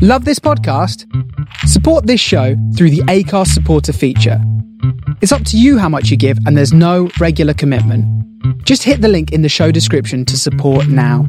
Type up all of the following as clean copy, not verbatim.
Love this podcast? Support this show through the Acast supporter feature. It's up to you how much you give, and there's no regular commitment. Just hit the link in the show description to support now.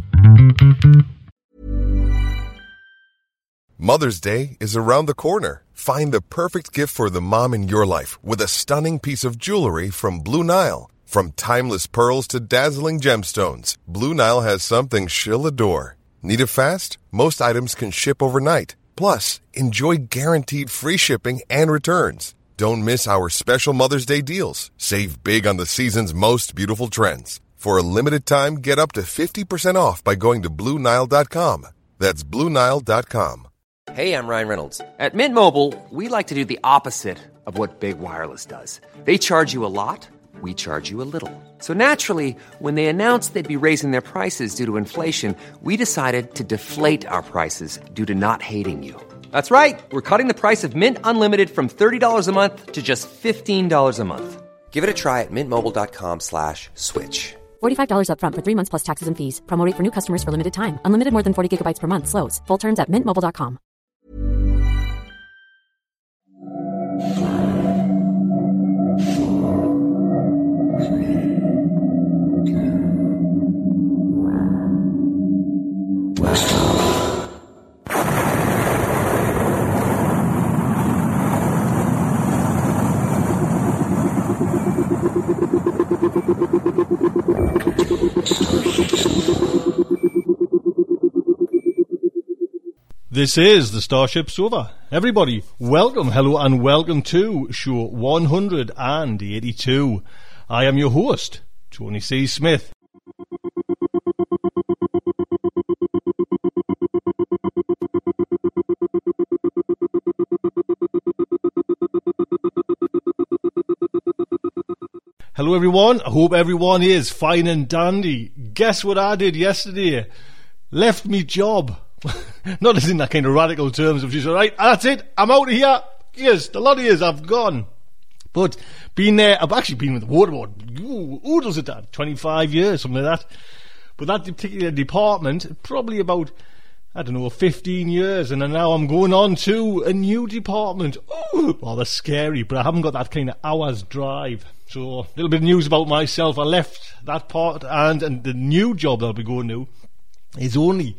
Mother's Day is around the corner. Find the perfect gift for the mom in your life with a stunning piece of jewelry from Blue Nile. From timeless pearls to dazzling gemstones, Blue Nile has something she'll adore. Need it fast? Most items can ship overnight. Plus, enjoy guaranteed free shipping and returns. Don't miss our special Mother's Day deals. Save big on the season's most beautiful trends. For a limited time, get up to 50% off by going to BlueNile.com. That's BlueNile.com. Hey, I'm Ryan Reynolds. At Mint Mobile, we like to do the opposite of what Big Wireless does. They charge you a lot, we charge you a little. So naturally, when they announced they'd be raising their prices due to inflation, we decided to deflate our prices due to not hating you. That's right. We're cutting the price of Mint Unlimited from $30 a month to just $15 a month. Give it a try at mintmobile.com/switch. $45 up front for 3 months plus taxes and fees. Promo rate for new customers for limited time. Unlimited more than 40 gigabytes per month. Slows full terms at mintmobile.com. This is the Starship Sofa. Everybody, welcome, hello and welcome to show 182. I am your host, Tony C. Smith. Hello everyone, I hope everyone is fine and dandy. Guess what I did yesterday? Left me job. Not as in that kind of radical terms of just, alright, that's it, I'm out of here. Yes, the lot of years I've gone. But been there, I've actually been with the waterboard, oodles of that, 25 years, something like that. But that particular department, probably about, 15 years, and then now I'm going on to a new department. Oh, well, that's scary, but I haven't got that kind of hour's drive. So, a little bit of news about myself. I left that part, and the new job that I'll be going to is only,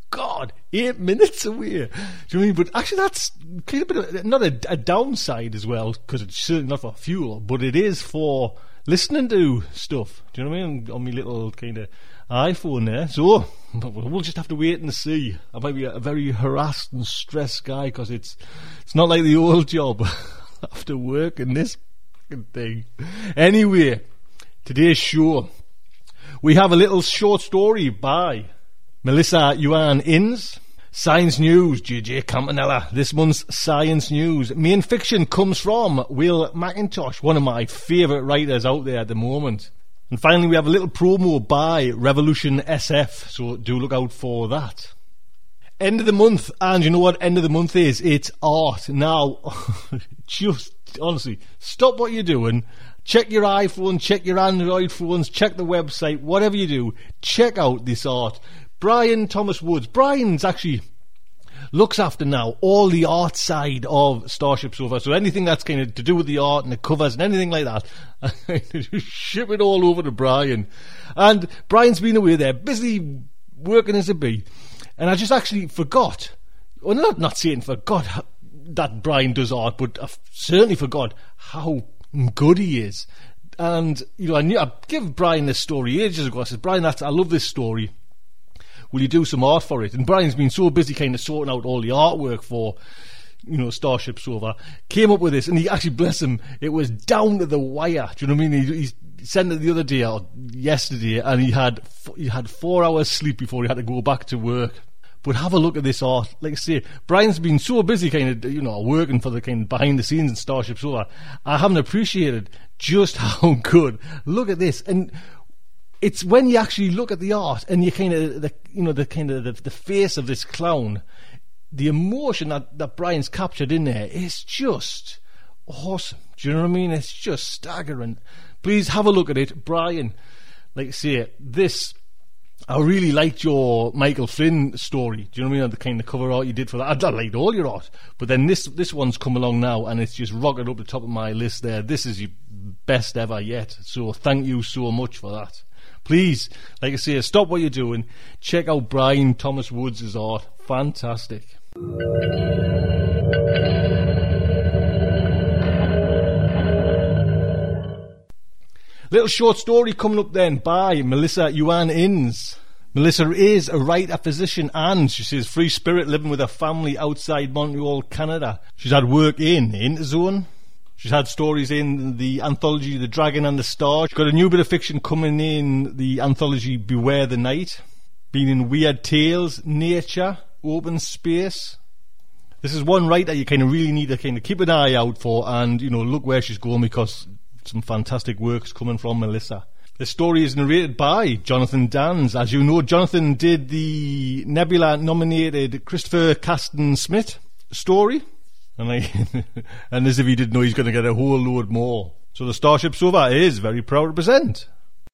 8 minutes away. Do you know what I mean? But actually that's kind of not a downside as well, because it's certainly not for fuel, but it is for listening to stuff. Do you know what I mean? On my little kind of iPhone there. So we'll just have to wait and see. I might be a very harassed and stressed guy, because it's not like the old job. After working this thing. Anyway, today's show, we have a little short story by Melissa Yuan Innes. Science News, JJ Campanella. This month's Science News. Main fiction comes from Will McIntosh, one of my favourite writers out there at the moment. And finally, we have a little promo by Revolution SF, so do look out for that. End of the month, and you know what end of the month is? It's art. Now, just honestly, stop what you're doing. Check your iPhone, check your Android phones, check the website, whatever you do, check out this art. Brian Thomas Woods. Brian's actually looks after now all the art side of Starship Sofa. So anything that's kind of to do with the art and the covers and anything like that, just ship it all over to Brian. And Brian's been away there, busy working as a bee. And I just actually forgot, well, not saying forgot that Brian does art, but I certainly forgot how good he is. And, you know, I gave Brian this story ages ago. I said, Brian, I love this story. Will you do some art for it? And Brian's been so busy kind of sorting out all the artwork for, you know, Starship Sofa. Came up with this, and he actually, bless him, it was down to the wire. Do you know what I mean? He sent it the other day, or yesterday, and he had 4 hours sleep before he had to go back to work. But have a look at this art. Like I say, Brian's been so busy kind of, you know, working for the kind of behind the scenes in Starship Sofa. I haven't appreciated just how good. Look at this. And it's when you actually look at the art and you kind of, the face of this clown, the emotion that Brian's captured in there is just awesome. Do you know what I mean? It's just staggering. Please have a look at it. Brian, like I say, this I really liked your Michael Flynn story. Do you know what I mean? The kind of cover art you did for that. I liked all your art. But then this one's come along now, and it's just rocketed up the top of my list there. This is your best ever yet. So thank you so much for that. Please, like I say, stop what you're doing. Check out Brian Thomas Woods' art. Fantastic. Little short story coming up then by Melissa Yuan Inns. Melissa is a writer, physician, and she says free spirit living with her family outside Montreal, Canada. She's had work in Interzone. She's had stories in the anthology The Dragon and the Star. She's got a new bit of fiction coming in the anthology Beware the Night. Been in Weird Tales, Nature, Open Space. This is one writer you kind of really need to kind of keep an eye out for, and look where she's going, because some fantastic work's coming from Melissa. This story is narrated by Jonathan Dans. As you know, Jonathan did the Nebula-nominated Christopher Caston Smith story. And as if he didn't know, he's going to get a whole load more. So the Starship Sova is very proud to present.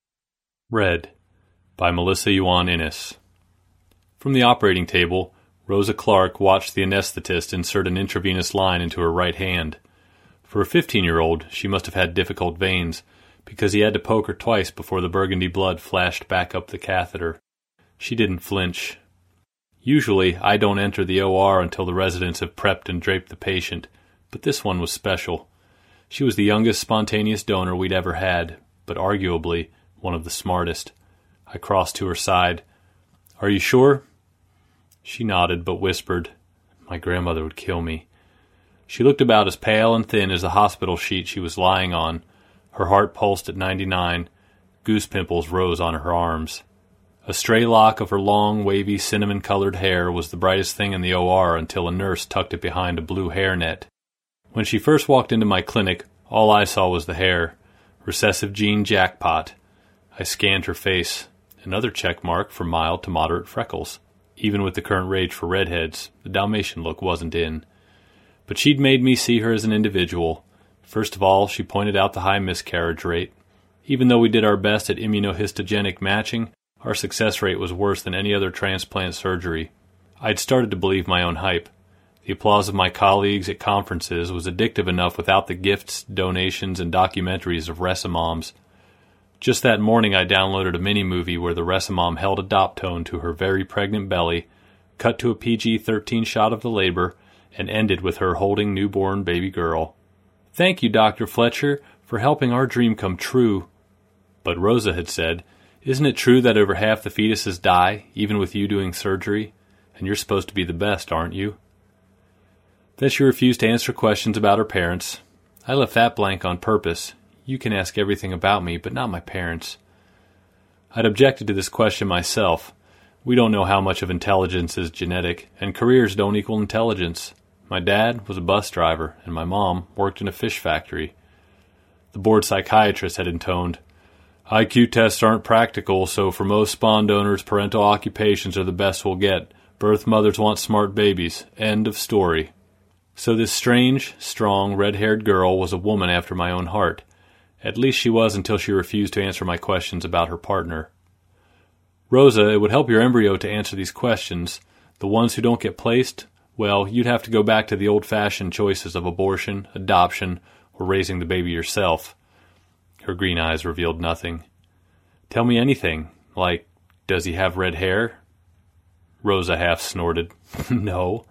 Read by Melissa Yuan Innes. From the operating table, Rosa Clark watched the anesthetist insert an intravenous line into her right hand. For a 15-year-old, she must have had difficult veins, because he had to poke her twice before the burgundy blood flashed back up the catheter. She didn't flinch. Usually, I don't enter the OR until the residents have prepped and draped the patient, but this one was special. She was the youngest spontaneous donor we'd ever had, but arguably one of the smartest. I crossed to her side. "Are you sure?" She nodded, but whispered, "My grandmother would kill me." She looked about as pale and thin as the hospital sheet she was lying on. Her heart pulsed at 99. Goose pimples rose on her arms. A stray lock of her long, wavy, cinnamon-colored hair was the brightest thing in the OR until a nurse tucked it behind a blue hairnet. When she first walked into my clinic, all I saw was the hair. Recessive gene jackpot. I scanned her face. Another check mark for mild to moderate freckles. Even with the current rage for redheads, the Dalmatian look wasn't in. But she'd made me see her as an individual. First of all, she pointed out the high miscarriage rate. Even though we did our best at immunohistogenic matching, our success rate was worse than any other transplant surgery. I'd started to believe my own hype. The applause of my colleagues at conferences was addictive enough without the gifts, donations, and documentaries of Resimmoms. Just that morning I downloaded a mini-movie where the Resimom held a dop-tone to her very pregnant belly, cut to a PG-13 shot of the labor, and ended with her holding newborn baby girl. "Thank you, Dr. Fletcher, for helping our dream come true." But Rosa had said, "Isn't it true that over half the fetuses die, even with you doing surgery? And you're supposed to be the best, aren't you?" Then she refused to answer questions about her parents. I left that blank on purpose. You can ask everything about me, but not my parents. I'd objected to this question myself. We don't know how much of intelligence is genetic, and careers don't equal intelligence. My dad was a bus driver, and my mom worked in a fish factory. The board psychiatrist had intoned, "IQ tests aren't practical, so for most spawn donors, parental occupations are the best we'll get. Birth mothers want smart babies. End of story." So this strange, strong, red-haired girl was a woman after my own heart. At least she was until she refused to answer my questions about her partner. "Rosa, it would help your embryo to answer these questions. The ones who don't get placed, well, you'd have to go back to the old-fashioned choices of abortion, adoption, or raising the baby yourself." Her green eyes revealed nothing. "Tell me anything, like, does he have red hair?" Rosa half snorted. "No."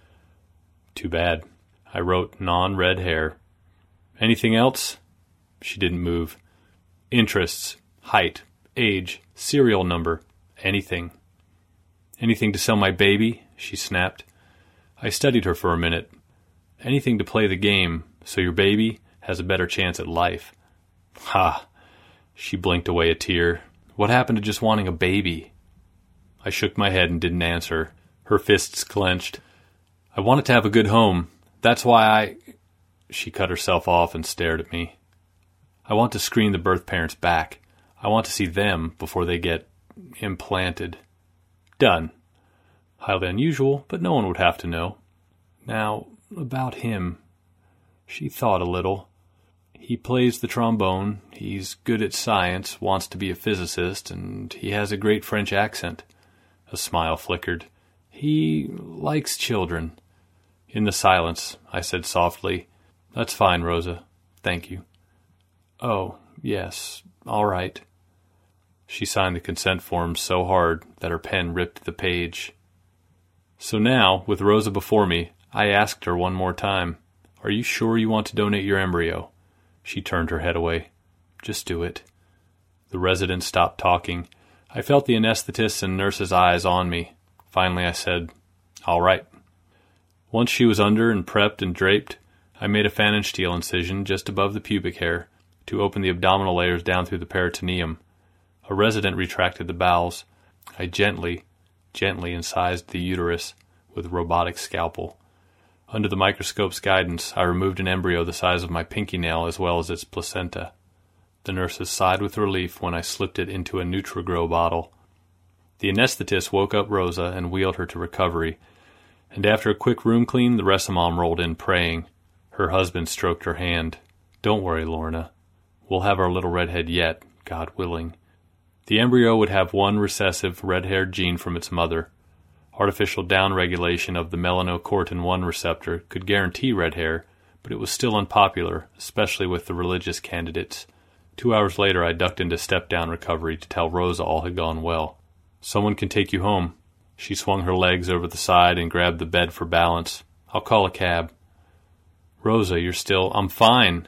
Too bad. I wrote non-red hair. "Anything else?" She didn't move. "Interests, height, age, serial number, anything." "Anything to sell my baby?" she snapped. I studied her for a minute. "Anything to play the game, so your baby has a better chance at life." "Ha!" She blinked away a tear. "What happened to just wanting a baby?" I shook my head and didn't answer. Her fists clenched. "I wanted to have a good home. That's why She cut herself off and stared at me. "I want to screen the birth parents back. I want to see them before they get implanted." "Done." Highly unusual, but no one would have to know. "Now, about him." She thought a little. He plays the trombone, he's good at science, wants to be a physicist, and he has a great French accent. A smile flickered. He likes children. In the silence, I said softly, "That's fine, Rosa. Thank you." "Oh, yes, all right." She signed the consent form so hard that her pen ripped the page. So now, with Rosa before me, I asked her one more time, "Are you sure you want to donate your embryo?" She turned her head away. "Just do it." The resident stopped talking. I felt the anesthetist's and nurse's eyes on me. Finally I said, "All right." Once she was under and prepped and draped, I made a phalansteal incision just above the pubic hair to open the abdominal layers down through the peritoneum. A resident retracted the bowels. I gently incised the uterus with a robotic scalpel. Under the microscope's guidance, I removed an embryo the size of my pinky nail as well as its placenta. The nurses sighed with relief when I slipped it into a NutriGrow bottle. The anesthetist woke up Rosa and wheeled her to recovery, and after a quick room clean, the Resamom rolled in praying. Her husband stroked her hand. "Don't worry, Lorna. We'll have our little redhead yet, God willing." The embryo would have one recessive red-haired gene from its mother. Artificial downregulation of the melanocortin-1 receptor could guarantee red hair, but it was still unpopular, especially with the religious candidates. 2 hours later, I ducked into step-down recovery to tell Rosa all had gone well. "Someone can take you home." She swung her legs over the side and grabbed the bed for balance. "I'll call a cab." "Rosa, you're still—" "I'm fine."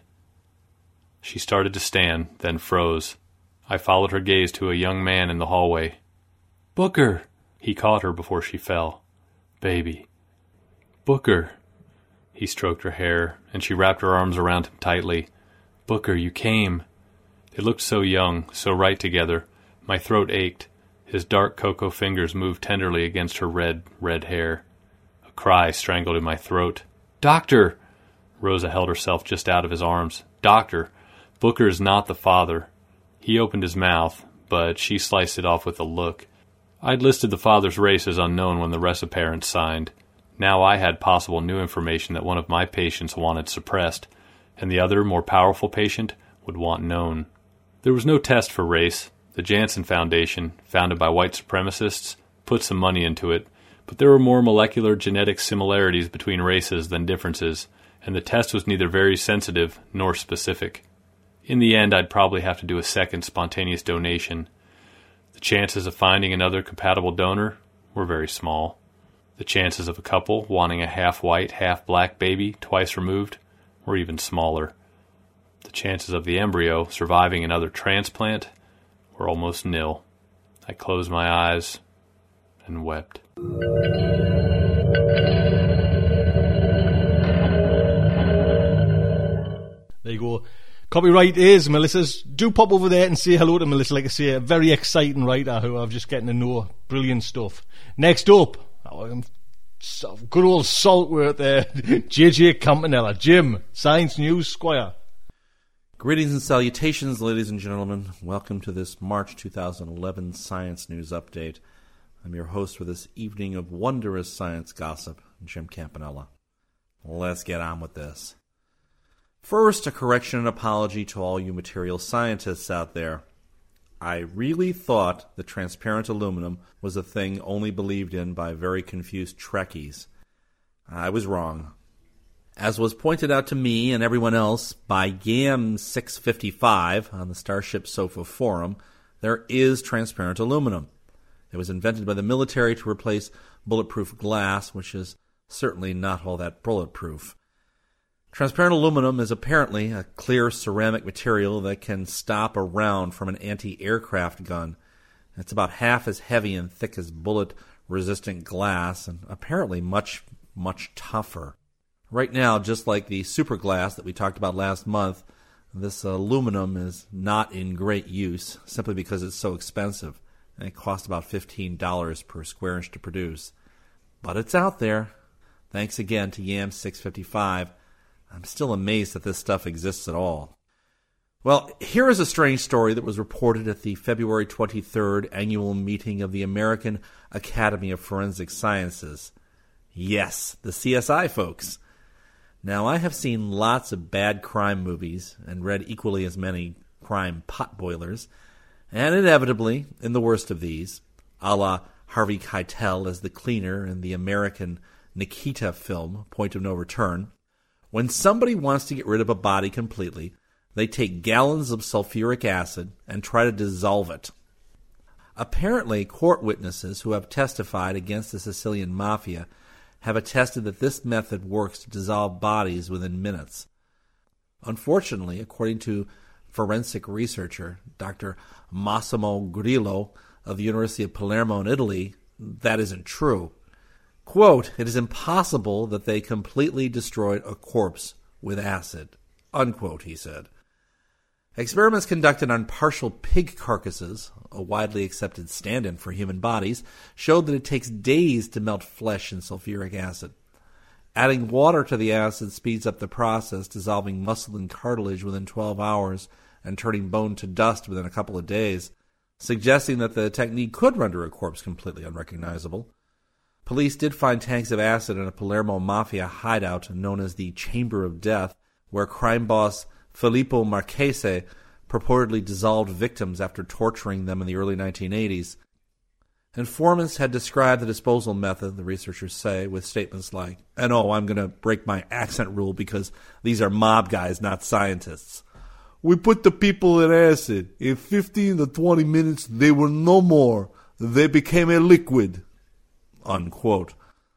She started to stand, then froze. I followed her gaze to a young man in the hallway. "Booker!" He caught her before she fell. "Baby." "Booker." He stroked her hair, and she wrapped her arms around him tightly. "Booker, you came." They looked so young, so right together. My throat ached. His dark cocoa fingers moved tenderly against her red hair. A cry strangled in my throat. "Doctor!" Rosa held herself just out of his arms. "Doctor, Booker is not the father." He opened his mouth, but she sliced it off with a look. I'd listed the father's race as unknown when the reciparents signed. Now I had possible new information that one of my patients wanted suppressed, and the other, more powerful patient would want known. There was no test for race. The Janssen Foundation, founded by white supremacists, put some money into it, but there were more molecular genetic similarities between races than differences, and the test was neither very sensitive nor specific. In the end, I'd probably have to do a second spontaneous donation. The chances of finding another compatible donor were very small. The chances of a couple wanting a half-white, half-black baby twice removed were even smaller. The chances of the embryo surviving another transplant were almost nil. I closed my eyes and wept. There you go. Copyright is Melissa's. Do pop over there and say hello to Melissa. Like I say, a very exciting writer who I've just getting to know. Brilliant stuff. Next up, good old Saltworth there, JJ Campanella. Jim, Science News Squire. Greetings and salutations, ladies and gentlemen. Welcome to this March 2011 Science News Update. I'm your host for this evening of wondrous science gossip, Jim Campanella. Let's get on with this. First, a correction and apology to all you material scientists out there. I really thought that transparent aluminum was a thing only believed in by very confused Trekkies. I was wrong. As was pointed out to me and everyone else by YAM655 on the Starship Sofa Forum, there is transparent aluminum. It was invented by the military to replace bulletproof glass, which is certainly not all that bulletproof. Transparent aluminum is apparently a clear ceramic material that can stop a round from an anti-aircraft gun. It's about half as heavy and thick as bullet-resistant glass, and apparently much, much tougher. Right now, just like the superglass that we talked about last month, this aluminum is not in great use simply because it's so expensive, and it costs about $15 per square inch to produce. But it's out there. Thanks again to YAM655. I'm still amazed that this stuff exists at all. Well, here is a strange story that was reported at the February 23rd annual meeting of the American Academy of Forensic Sciences. Yes, the CSI folks. Now, I have seen lots of bad crime movies and read equally as many crime potboilers, and inevitably, in the worst of these, a la Harvey Keitel as the cleaner in the American Nikita film, Point of No Return, when somebody wants to get rid of a body completely, they take gallons of sulfuric acid and try to dissolve it. Apparently, court witnesses who have testified against the Sicilian mafia have attested that this method works to dissolve bodies within minutes. Unfortunately, according to forensic researcher Dr. Massimo Grillo of the University of Palermo in Italy, that isn't true. Quote, "It is impossible that they completely destroyed a corpse with acid," unquote, he said. Experiments conducted on partial pig carcasses, a widely accepted stand-in for human bodies, showed that it takes days to melt flesh in sulfuric acid. Adding water to the acid speeds up the process, dissolving muscle and cartilage within 12 hours and turning bone to dust within a couple of days, suggesting that the technique could render a corpse completely unrecognizable. Police did find tanks of acid in a Palermo mafia hideout known as the Chamber of Death, where crime boss Filippo Marchese purportedly dissolved victims after torturing them in the early 1980s. Informants had described the disposal method, the researchers say, with statements like, "And oh, I'm going to break my accent rule because these are mob guys, not scientists. We put the people in acid. In 15 to 20 minutes, they were no more. They became a liquid," unquote.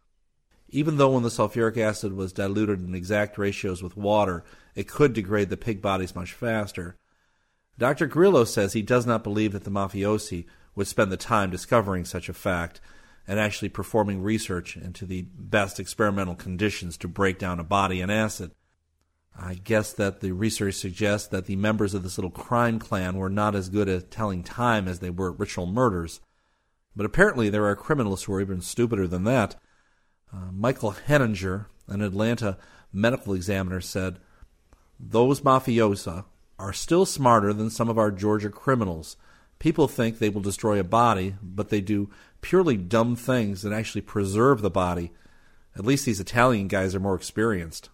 Even though when the sulfuric acid was diluted in exact ratios with water, it could degrade the pig bodies much faster, Dr. Grillo says he does not believe that the mafiosi would spend the time discovering such a fact and actually performing research into the best experimental conditions to break down a body in acid. I guess that the research suggests that the members of this little crime clan were not as good at telling time as they were at ritual murders. But apparently there are criminals who are even stupider than that. Michael Henninger, an Atlanta medical examiner, said, "Those mafiosa are still smarter than some of our Georgia criminals. People think they will destroy a body, but they do purely dumb things that actually preserve the body. At least these Italian guys are more experienced."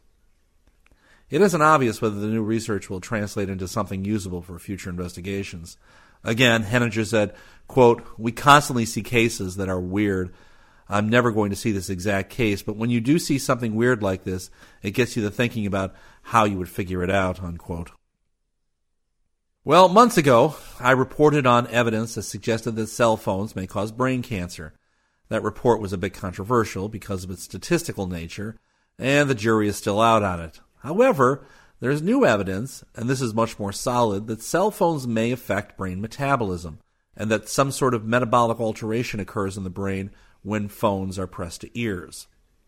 It isn't obvious whether the new research will translate into something usable for future investigations. Again, Henninger said, quote, "We constantly see cases that are weird. I'm never going to see this exact case, but when you do see something weird like this, it gets you to thinking about how you would figure it out," unquote. Well, months ago, I reported on evidence that suggested that cell phones may cause brain cancer. That report was a bit controversial because of its statistical nature, and the jury is still out on it. However, there's new evidence, and this is much more solid, that cell phones may affect brain metabolism, and that some sort of metabolic alteration occurs in the brain when phones are pressed to ears.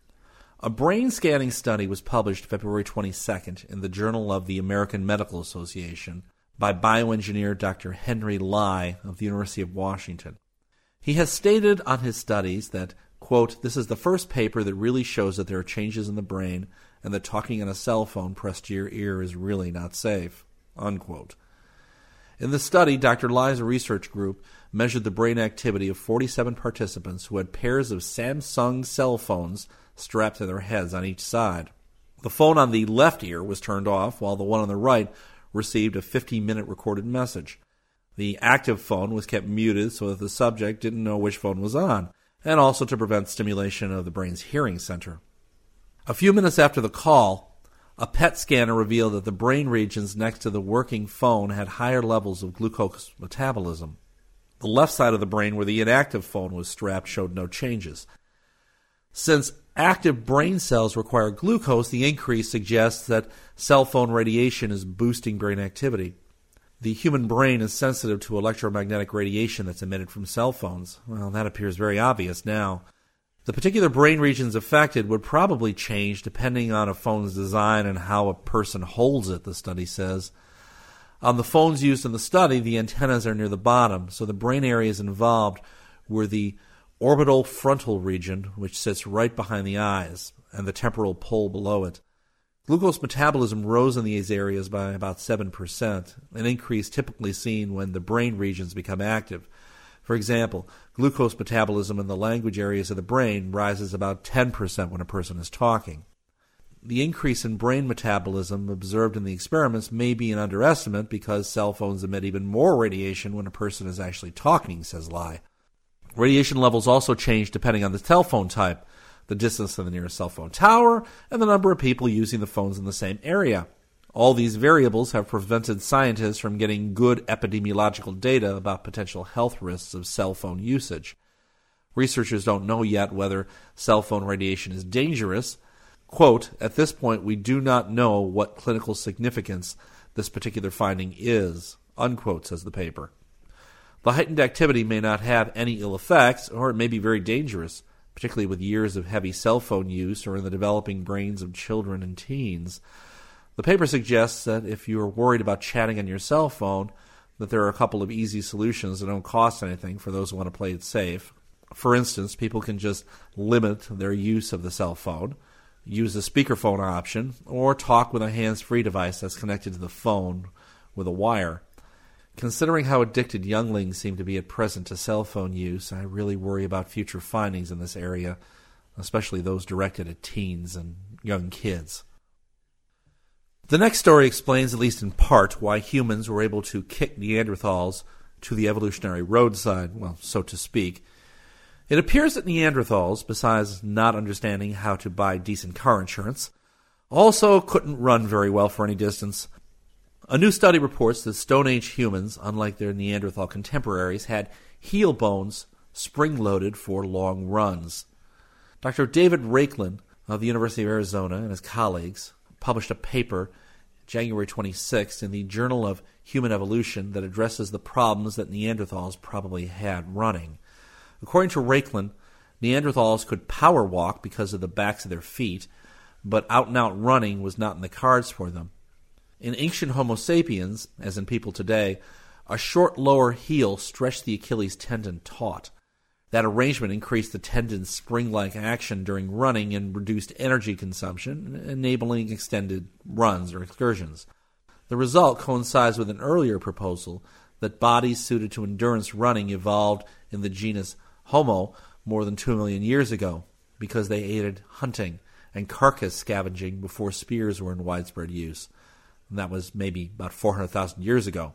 A brain scanning study was published February 22nd in the Journal of the American Medical Association by bioengineer Dr. Henry Lai of the University of Washington. He has stated on his studies that, quote, "This is the first paper that really shows that there are changes in the brain and that talking on a cell phone pressed to your ear is really not safe," unquote. In the study, Dr. Lai's research group measured the brain activity of 47 participants who had pairs of Samsung cell phones strapped to their heads on each side. The phone on the left ear was turned off, while the one on the right received a 15-minute recorded message. The active phone was kept muted so that the subject didn't know which phone was on, and also to prevent stimulation of the brain's hearing center. A few minutes after the call, a PET scanner revealed that the brain regions next to the working phone had higher levels of glucose metabolism. The left side of the brain where the inactive phone was strapped showed no changes. Since active brain cells require glucose, the increase suggests that cell phone radiation is boosting brain activity. The human brain is sensitive to electromagnetic radiation that's emitted from cell phones. Well, that appears very obvious now. The particular brain regions affected would probably change depending on a phone's design and how a person holds it, the study says. On the phones used in the study, the antennas are near the bottom, so the brain areas involved were the orbital frontal region, which sits right behind the eyes, and the temporal pole below it. Glucose metabolism rose in these areas by about 7%, an increase typically seen when the brain regions become active. For example, glucose metabolism in the language areas of the brain rises about 10% when a person is talking. The increase in brain metabolism observed in the experiments may be an underestimate because cell phones emit even more radiation when a person is actually talking, says Lai. Radiation levels also change depending on the telephone type, the distance to the nearest cell phone tower, and the number of people using the phones in the same area. All these variables have prevented scientists from getting good epidemiological data about potential health risks of cell phone usage. Researchers don't know yet whether cell phone radiation is dangerous. Quote, "At this point, we do not know what clinical significance this particular finding is," unquote, says the paper. The heightened activity may not have any ill effects, or it may be very dangerous, particularly with years of heavy cell phone use or in the developing brains of children and teens. The paper suggests that if you are worried about chatting on your cell phone, that there are a couple of easy solutions that don't cost anything for those who want to play it safe. For instance, people can just limit their use of the cell phone, use the speakerphone option, or talk with a hands-free device that's connected to the phone with a wire. Considering how addicted younglings seem to be at present to cell phone use, I really worry about future findings in this area, especially those directed at teens and young kids. The next story explains, at least in part, why humans were able to kick Neanderthals to the evolutionary roadside, well, so to speak. It appears that Neanderthals, besides not understanding how to buy decent car insurance, also couldn't run very well for any distance. A new study reports that Stone Age humans, unlike their Neanderthal contemporaries, had heel bones spring-loaded for long runs. Dr. David Raiklin of the University of Arizona and his colleagues published a paper January 26th in the Journal of Human Evolution that addresses the problems that Neanderthals probably had running. According to Raiklin, Neanderthals could power walk because of the backs of their feet, but out-and-out running was not in the cards for them. In ancient Homo sapiens, as in people today, a short lower heel stretched the Achilles tendon taut. That arrangement increased the tendon's spring-like action during running and reduced energy consumption, enabling extended runs or excursions. The result coincides with an earlier proposal that bodies suited to endurance running evolved in the genus Homo more than 2 million years ago because they aided hunting and carcass scavenging before spears were in widespread use. And that was maybe about 400,000 years ago.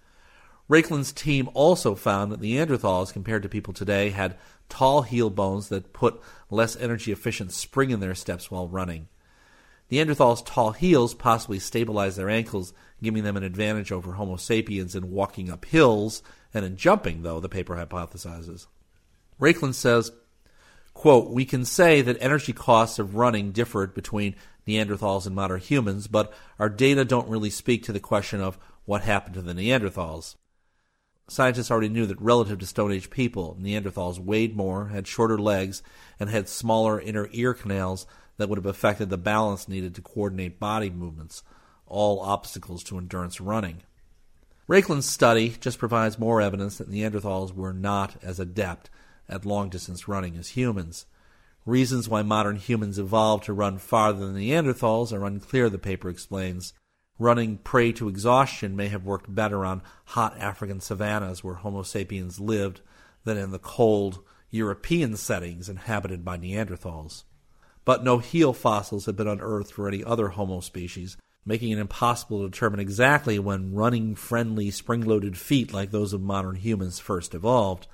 Raiklin's team also found that Neanderthals, compared to people today, had tall heel bones that put less energy-efficient spring in their steps while running. Neanderthals' tall heels possibly stabilized their ankles, giving them an advantage over Homo sapiens in walking up hills and in jumping, though, the paper hypothesizes. Raiklin says, quote, "We can say that energy costs of running differed between Neanderthals and modern humans, but our data don't really speak to the question of what happened to the Neanderthals. Scientists already knew that relative to Stone Age people, Neanderthals weighed more, had shorter legs, and had smaller inner ear canals that would have affected the balance needed to coordinate body movements, all obstacles to endurance running." Raiklin's study just provides more evidence that Neanderthals were not as adept at long-distance running as humans. Reasons why modern humans evolved to run farther than Neanderthals are unclear, the paper explains. Running prey to exhaustion may have worked better on hot African savannas where Homo sapiens lived than in the cold European settings inhabited by Neanderthals. But no heel fossils have been unearthed for any other Homo species, making it impossible to determine exactly when running-friendly spring-loaded feet like those of modern humans first evolved.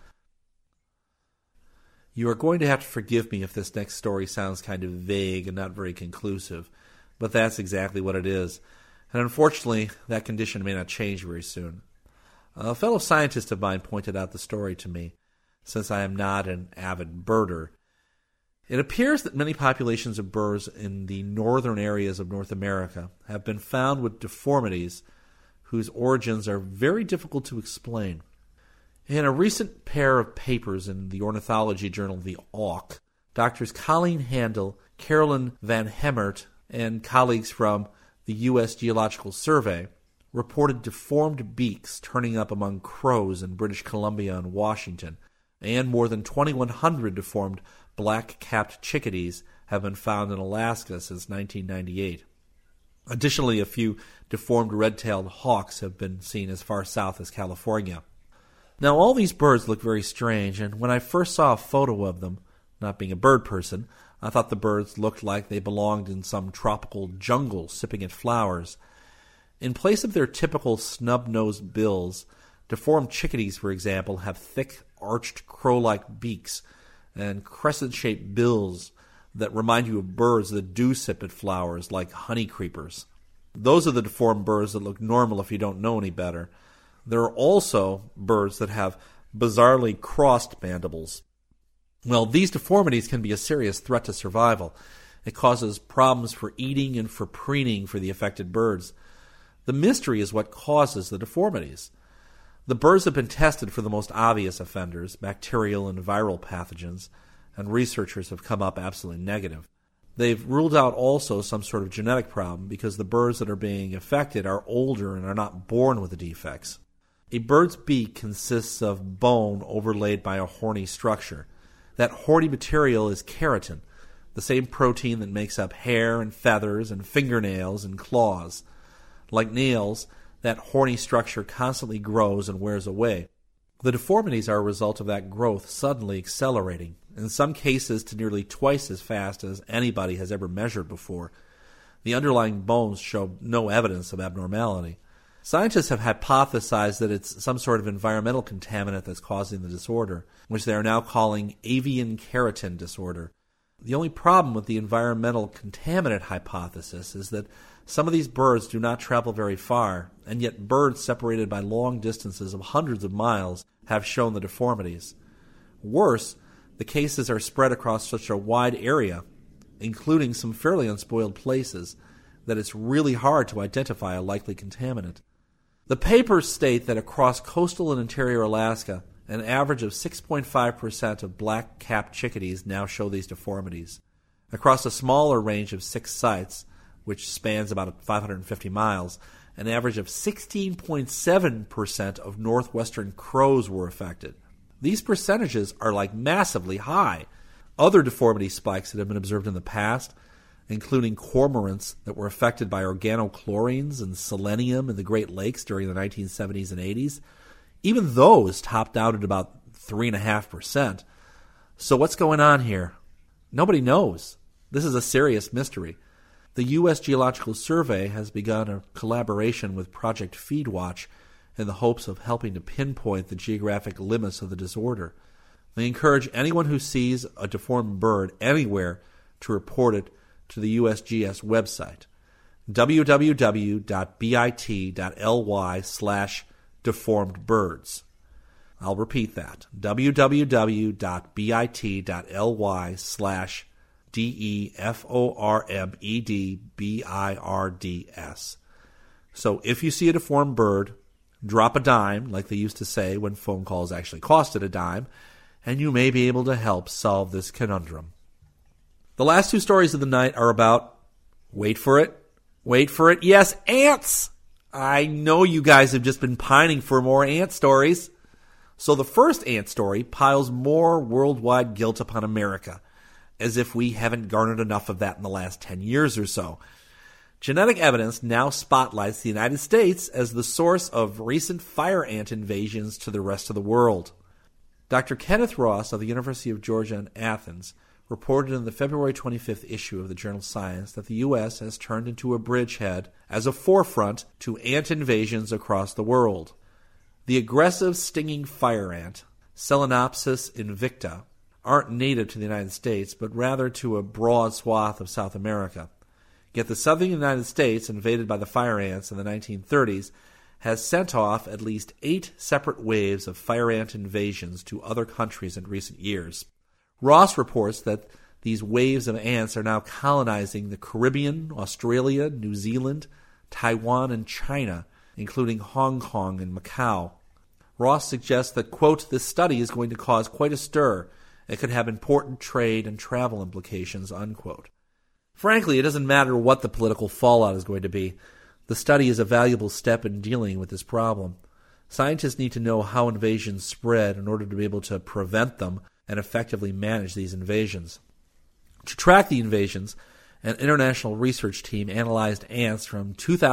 You are going to have to forgive me if this next story sounds kind of vague and not very conclusive, but that's exactly what it is. And unfortunately, that condition may not change very soon. A fellow scientist of mine pointed out the story to me, since I am not an avid birder. It appears that many populations of birds in the northern areas of North America have been found with deformities whose origins are very difficult to explain. In a recent pair of papers in the ornithology journal The Auk, Drs. Colleen Handel, Carolyn Van Hemert, and colleagues from the U.S. Geological Survey reported deformed beaks turning up among crows in British Columbia and Washington, and more than 2,100 deformed black-capped chickadees have been found in Alaska since 1998. Additionally, a few deformed red-tailed hawks have been seen as far south as California. Now, all these birds look very strange, and when I first saw a photo of them, not being a bird person, I thought the birds looked like they belonged in some tropical jungle sipping at flowers. In place of their typical snub-nosed bills, deformed chickadees, for example, have thick, arched crow-like beaks and crescent-shaped bills that remind you of birds that do sip at flowers, like honey creepers. Those are the deformed birds that look normal if you don't know any better. There are also birds that have bizarrely crossed mandibles. Well, these deformities can be a serious threat to survival. It causes problems for eating and for preening for the affected birds. The mystery is what causes the deformities. The birds have been tested for the most obvious offenders, bacterial and viral pathogens, and researchers have come up absolutely negative. They've ruled out also some sort of genetic problem because the birds that are being affected are older and are not born with the defects. A bird's beak consists of bone overlaid by a horny structure. That horny material is keratin, the same protein that makes up hair and feathers and fingernails and claws. Like nails, that horny structure constantly grows and wears away. The deformities are a result of that growth suddenly accelerating, in some cases to nearly twice as fast as anybody has ever measured before. The underlying bones show no evidence of abnormality. Scientists have hypothesized that it's some sort of environmental contaminant that's causing the disorder, which they are now calling avian keratin disorder. The only problem with the environmental contaminant hypothesis is that some of these birds do not travel very far, and yet birds separated by long distances of hundreds of miles have shown the deformities. Worse, the cases are spread across such a wide area, including some fairly unspoiled places, that it's really hard to identify a likely contaminant. The papers state that across coastal and interior Alaska, an average of 6.5% of black-capped chickadees now show these deformities. Across a smaller range of 6 sites, which spans about 550 miles, an average of 16.7% of northwestern crows were affected. These percentages are like massively high. Other deformity spikes that have been observed in the past, including cormorants that were affected by organochlorines and selenium in the Great Lakes during the 1970s and 80s, even those topped out at about 3.5%. So what's going on here? Nobody knows. This is a serious mystery. The U.S. Geological Survey has begun a collaboration with Project FeedWatch in the hopes of helping to pinpoint the geographic limits of the disorder. They encourage anyone who sees a deformed bird anywhere to report it to the USGS website, www.bit.ly/deformedbirds. I'll repeat that, www.bit.ly/DEFORMEDBIRDS. So if you see a deformed bird, drop a dime, like they used to say when phone calls actually costed a dime, and you may be able to help solve this conundrum. The last 2 stories of the night are about, wait for it, yes, ants! I know you guys have just been pining for more ant stories. So the first ant story piles more worldwide guilt upon America, as if we haven't garnered enough of that in the last 10 years or so. Genetic evidence now spotlights the United States as the source of recent fire ant invasions to the rest of the world. Dr. Kenneth Ross of the University of Georgia in Athens reported in the February 25th issue of the journal Science that the U.S. has turned into a bridgehead as a forefront to ant invasions across the world. The aggressive stinging fire ant, Solenopsis invicta, aren't native to the United States, but rather to a broad swath of South America. Yet the southern United States, invaded by the fire ants in the 1930s, has sent off at least 8 separate waves of fire ant invasions to other countries in recent years. Ross reports that these waves of ants are now colonizing the Caribbean, Australia, New Zealand, Taiwan, and China, including Hong Kong and Macau. Ross suggests that, quote, this study is going to cause quite a stir. It could have important trade and travel implications, unquote. Frankly, it doesn't matter what the political fallout is going to be. The study is a valuable step in dealing with this problem. Scientists need to know how invasions spread in order to be able to prevent them and effectively manage these invasions. To track the invasions, an international research team analyzed ants from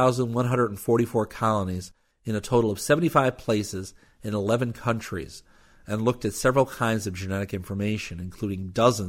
2,144 colonies in a total of 75 places in 11 countries and looked at several kinds of genetic information, including dozens of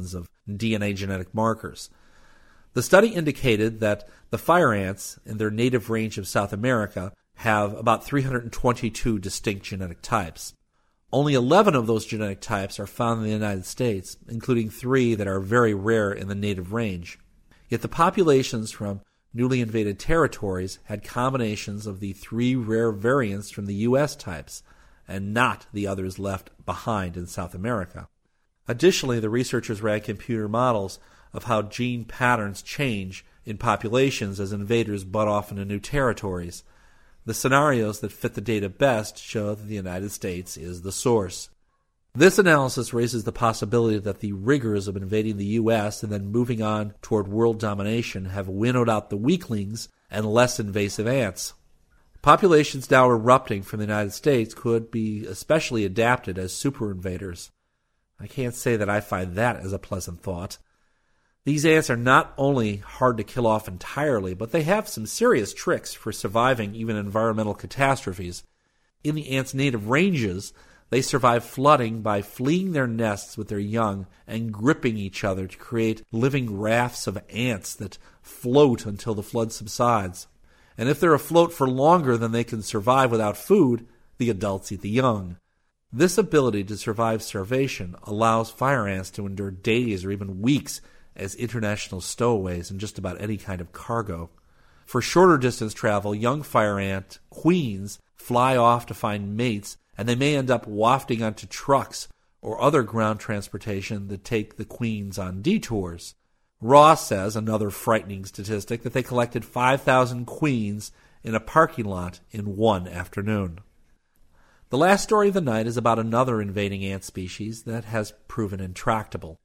DNA genetic markers. The study indicated that the fire ants in their native range of South America have about 322 distinct genetic types. Only 11 of those genetic types are found in the United States, including 3 that are very rare in the native range. Yet the populations from newly invaded territories had combinations of the 3 rare variants from the U.S. types, and not the others left behind in South America. Additionally, the researchers ran computer models of how gene patterns change in populations as invaders butt off into new territories. The scenarios that fit the data best show that the United States is the source. This analysis raises the possibility that the rigors of invading the U.S. and then moving on toward world domination have winnowed out the weaklings and less invasive ants. Populations now erupting from the United States could be especially adapted as super invaders. I can't say that I find that as a pleasant thought. These ants are not only hard to kill off entirely, but they have some serious tricks for surviving even environmental catastrophes. In the ants' native ranges, they survive flooding by fleeing their nests with their young and gripping each other to create living rafts of ants that float until the flood subsides. And if they're afloat for longer than they can survive without food, the adults eat the young. This ability to survive starvation allows fire ants to endure days or even weeks as international stowaways in just about any kind of cargo. For shorter distance travel, young fire ant queens fly off to find mates, and they may end up wafting onto trucks or other ground transportation that take the queens on detours. Ross says, another frightening statistic, that they collected 5,000 queens in a parking lot in one afternoon. The last story of the night is about another invading ant species that has proven intractable.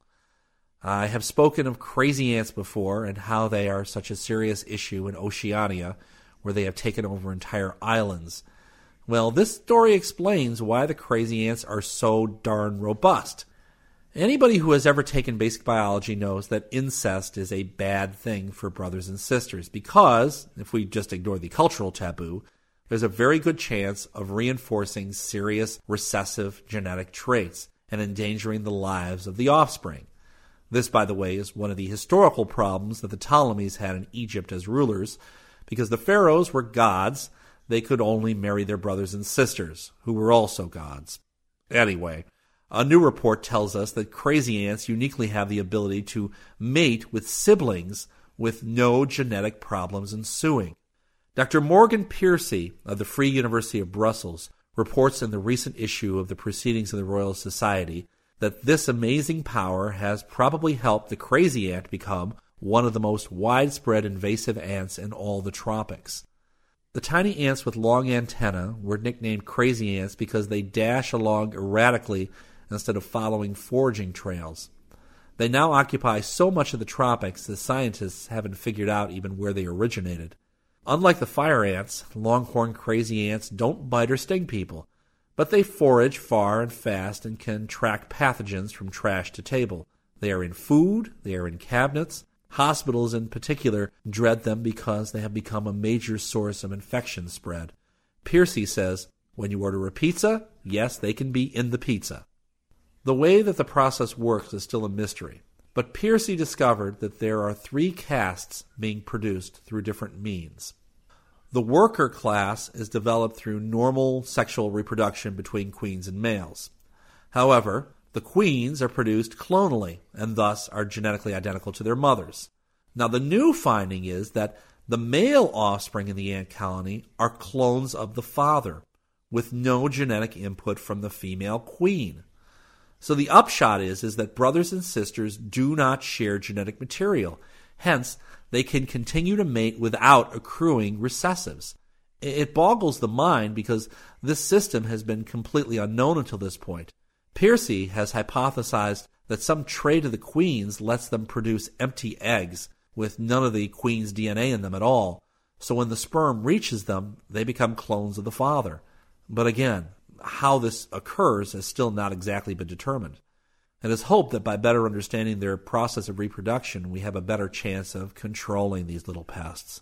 I have spoken of crazy ants before and how they are such a serious issue in Oceania, where they have taken over entire islands. Well, this story explains why the crazy ants are so darn robust. Anybody who has ever taken basic biology knows that incest is a bad thing for brothers and sisters because, if we just ignore the cultural taboo, there's a very good chance of reinforcing serious recessive genetic traits and endangering the lives of the offspring. This, by the way, is one of the historical problems that the Ptolemies had in Egypt as rulers. Because the pharaohs were gods, they could only marry their brothers and sisters, who were also gods. Anyway, a new report tells us that crazy ants uniquely have the ability to mate with siblings with no genetic problems ensuing. Dr. Morgan Piercy of the Free University of Brussels reports in the recent issue of the Proceedings of the Royal Society that this amazing power has probably helped the crazy ant become one of the most widespread invasive ants in all the tropics. The tiny ants with long antennae were nicknamed crazy ants because they dash along erratically instead of following foraging trails. They now occupy so much of the tropics that scientists haven't figured out even where they originated. Unlike the fire ants, longhorn crazy ants don't bite or sting people, but they forage far and fast and can track pathogens from trash to table. They are in food, they are in cabinets. Hospitals in particular dread them because they have become a major source of infection spread. Piercy says, when you order a pizza, yes, they can be in the pizza. The way that the process works is still a mystery, but Piercy discovered that there are 3 castes being produced through different means. The worker class is developed through normal sexual reproduction between queens and males. However, the queens are produced clonally and thus are genetically identical to their mothers. Now, the new finding is that the male offspring in the ant colony are clones of the father, with no genetic input from the female queen. So the upshot is that brothers and sisters do not share genetic material. Hence, they can continue to mate without accruing recessives. It boggles the mind because this system has been completely unknown until this point. Piercy has hypothesized that some trait of the queens lets them produce empty eggs with none of the queen's DNA in them at all. So when the sperm reaches them, they become clones of the father. But again, how this occurs has still not exactly been determined. It is hoped that by better understanding their process of reproduction, we have a better chance of controlling these little pests.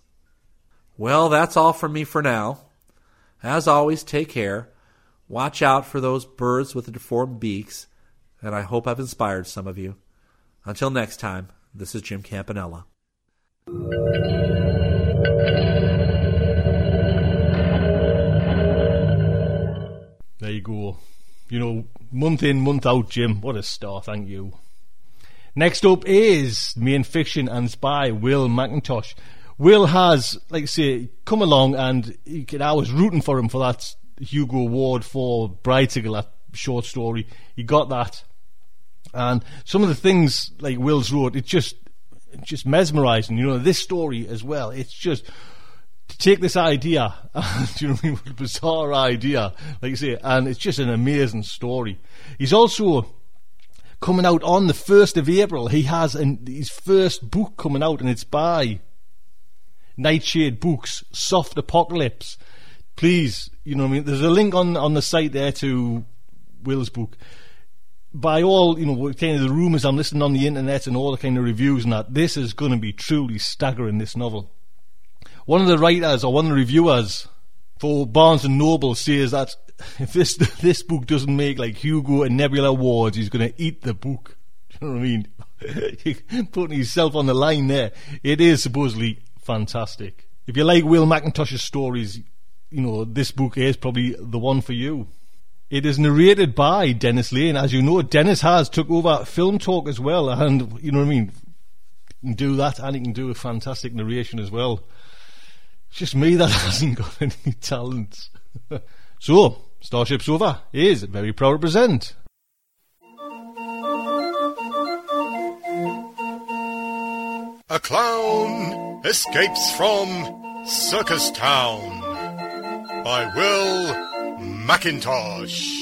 Well, that's all from me for now. As always, take care. Watch out for those birds with the deformed beaks, and I hope I've inspired some of you. Until next time, this is Jim Campanella. There you go. You know, month in, month out, Jim. What a star, thank you. Next up is Main Fiction and it's by Will McIntosh. Will has, like I say, come along and I was rooting for him for that Hugo Award for Bridesicle, that short story. He got that. And some of the things like Will's wrote, it's just mesmerising. You know, this story as well, it's just to take this idea, you know what I mean, a bizarre idea, like you say, and it's just an amazing story. He's also coming out on the 1st of April. He has his first book coming out, and it's by Nightshade Books, Soft Apocalypse. Please, you know what I mean, there's a link on the site there to Will's book. By all, you know, kind of the rumours I'm listening on the internet and all the kind of reviews and that, this is going to be truly staggering, this novel. One of the writers, or one of the reviewers for Barnes & Noble says that if this book doesn't make like Hugo and Nebula awards, he's going to eat the book. You know what I mean? Putting himself on the line there. It is supposedly fantastic. If you like Will McIntosh's stories, you know, this book is probably the one for you. It is narrated by Dennis Lane. As you know, Dennis has took over Film Talk as well, and you know what I mean, he can do that, and he can do a fantastic narration as well. It's just me that hasn't got any talent. So, Starship Sofa is very proud to present A Clown Escapes from Circus Town by Will McIntosh.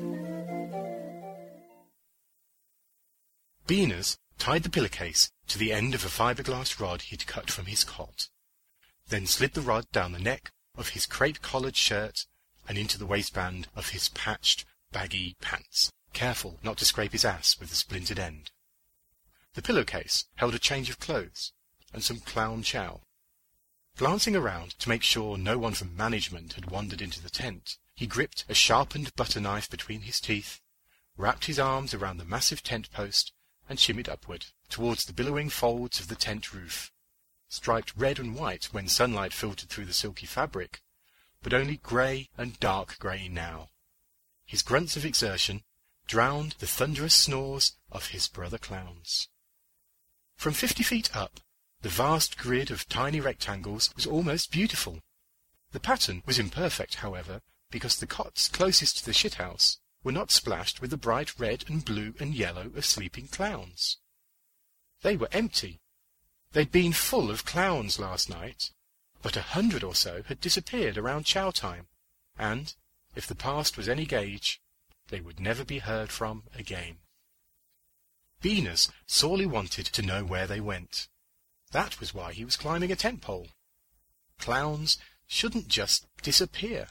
Beaners tied the pillowcase to the end of a fiberglass rod he'd cut from his cot, then slid the rod down the neck of his crepe-collared shirt and into the waistband of his patched, baggy pants, careful not to scrape his ass with the splintered end. The pillowcase held a change of clothes and some clown chow. Glancing around to make sure no one from management had wandered into the tent, he gripped a sharpened butter knife between his teeth, wrapped his arms around the massive tent post, and shimmied upward towards the billowing folds of the tent roof, striped red and white when sunlight filtered through the silky fabric, but only grey and dark grey now. His grunts of exertion drowned the thunderous snores of his brother clowns. From 50 feet up, the vast grid of tiny rectangles was almost beautiful. The pattern was imperfect, however, because the cots closest to the shithouse were not splashed with the bright red and blue and yellow of sleeping clowns. They were empty. They'd been full of clowns last night, but 100 or so had disappeared around chow time, and, if the past was any gauge, they would never be heard from again. Beaners sorely wanted to know where they went. That was why he was climbing a tent pole. Clowns shouldn't just disappear.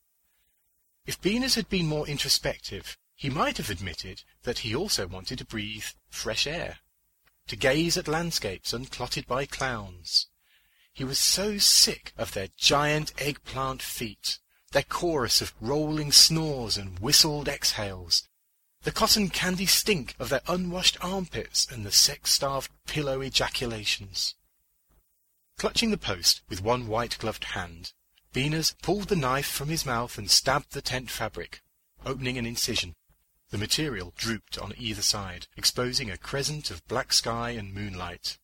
If Beaners had been more introspective, he might have admitted that he also wanted to breathe fresh air, to gaze at landscapes unclotted by clowns. He was so sick of their giant eggplant feet, their chorus of rolling snores and whistled exhales, the cotton candy stink of their unwashed armpits and the sex-starved pillow ejaculations. Clutching the post with one white-gloved hand, Beaners pulled the knife from his mouth and stabbed the tent fabric, opening an incision. The material drooped on either side, exposing a crescent of black sky and moonlight.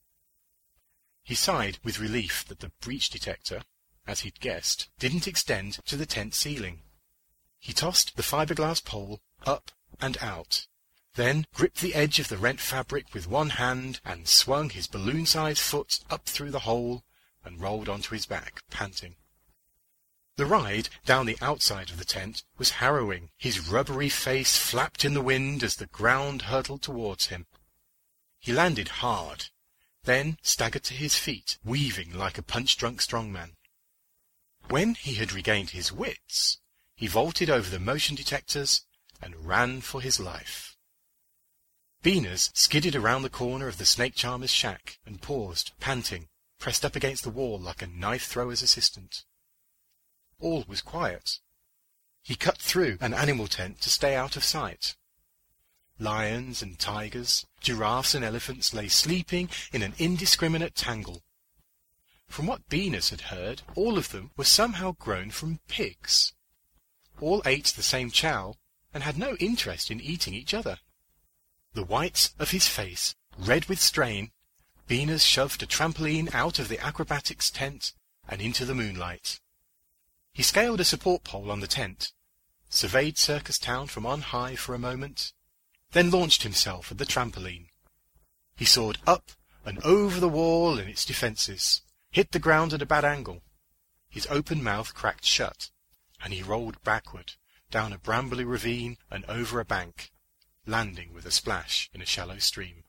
He sighed with relief that the breach detector, as he'd guessed, didn't extend to the tent ceiling. He tossed the fiberglass pole up and out, then gripped the edge of the rent fabric with one hand and swung his balloon-sized foot up through the hole and rolled onto his back, panting. The ride down the outside of the tent was harrowing. His rubbery face flapped in the wind as the ground hurtled towards him. He landed hard, then staggered to his feet, weaving like a punch-drunk strongman. When he had regained his wits, he vaulted over the motion detectors and ran for his life. Beaners skidded around the corner of the snake charmer's shack and paused, panting, pressed up against the wall like a knife-thrower's assistant. All was quiet. He cut through an animal tent to stay out of sight. Lions and tigers, giraffes and elephants lay sleeping in an indiscriminate tangle. From what Beaners had heard, all of them were somehow grown from pigs. All ate the same chow and had no interest in eating each other. The whites of his face red with strain, Beaners shoved a trampoline out of the acrobatics tent and into the moonlight. He scaled a support pole on the tent, surveyed Circus Town from on high for a moment, then launched himself at the trampoline. He soared up and over the wall and its defences, hit the ground at a bad angle. His open mouth cracked shut, and he rolled backward, down a brambly ravine and over a bank, landing with a splash in a shallow stream.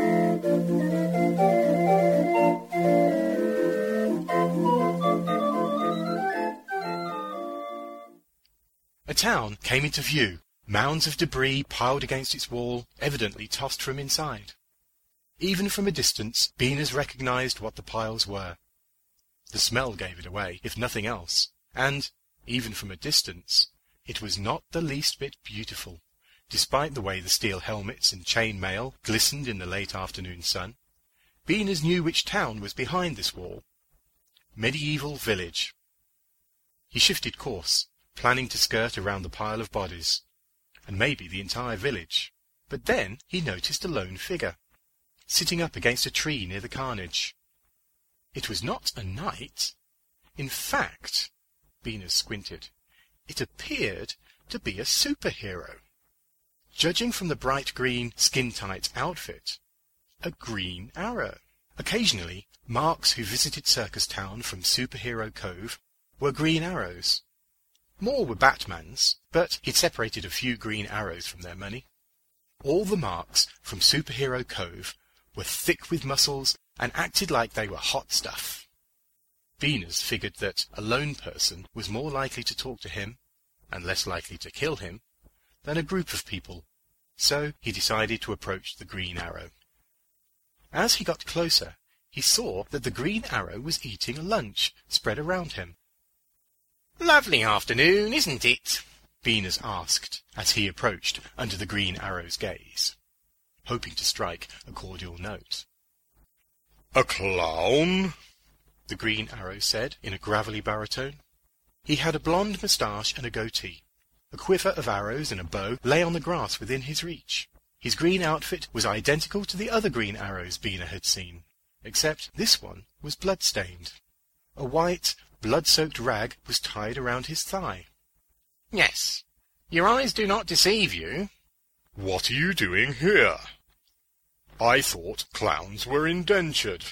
A town came into view, mounds of debris piled against its wall, evidently tossed from inside. Even from a distance, Beaners recognized what the piles were. The smell gave it away, if nothing else, and, even from a distance, it was not the least bit beautiful, despite the way the steel helmets and chain mail glistened in the late afternoon sun. Beaners knew which town was behind this wall. Medieval Village. He shifted course, planning to skirt around the pile of bodies, and maybe the entire village. But then he noticed a lone figure, sitting up against a tree near the carnage. It was not a knight. In fact, Beaners squinted, it appeared to be a superhero. Judging from the bright green, skin-tight outfit, a Green Arrow. Occasionally, marks who visited Circus Town from Superhero Cove were Green Arrows. More were Batman's, but he'd separated a few Green Arrows from their money. All the marks from Superhero Cove were thick with muscles and acted like they were hot stuff. Beaners figured that a lone person was more likely to talk to him, and less likely to kill him, than a group of people, so he decided to approach the Green Arrow. As he got closer, he saw that the Green Arrow was eating a lunch spread around him. "Lovely afternoon, isn't it?" Beaners asked, as he approached under the Green Arrow's gaze, hoping to strike a cordial note. "A clown?" the Green Arrow said in a gravelly baritone. He had a blonde moustache and a goatee. A quiver of arrows and a bow lay on the grass within his reach. His green outfit was identical to the other Green Arrows Beaner had seen, except this one was blood-stained. A white, blood-soaked rag was tied around his thigh. "Yes, your eyes do not deceive you." "What are you doing here? I thought clowns were indentured."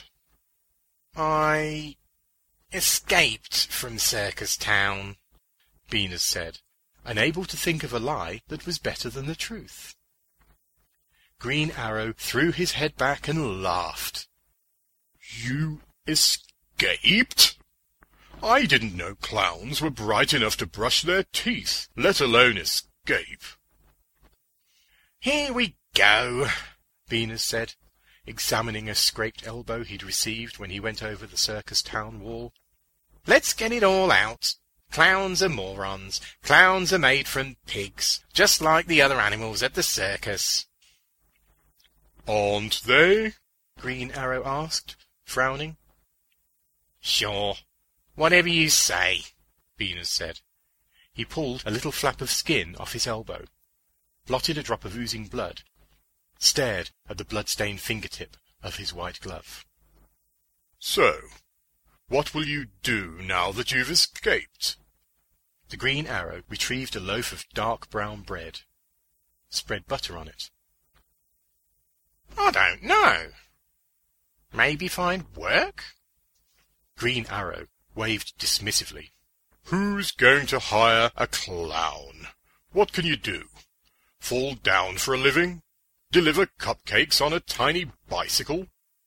"I escaped from Circus Town," Beaners said, unable to think of a lie that was better than the truth. Green Arrow threw his head back and laughed. "You escaped? I didn't know clowns were bright enough to brush their teeth, let alone escape." "Here we go," Beaners said, examining a scraped elbow he'd received when he went over the Circus Town wall. "Let's get it all out. Clowns are morons. Clowns are made from pigs, just like the other animals at the circus." "Aren't they?" Green Arrow asked, frowning. "Sure, whatever you say," Beaners said. He pulled a little flap of skin off his elbow, blotted a drop of oozing blood, stared at the blood-stained fingertip of his white glove. "So, what will you do now that you've escaped?" The Green Arrow retrieved a loaf of dark brown bread, spread butter on it. "I don't know. Maybe find work?" Green Arrow waved dismissively. "Who's going to hire a clown? What can you do? Fall down for a living? Deliver cupcakes on a tiny bicycle?"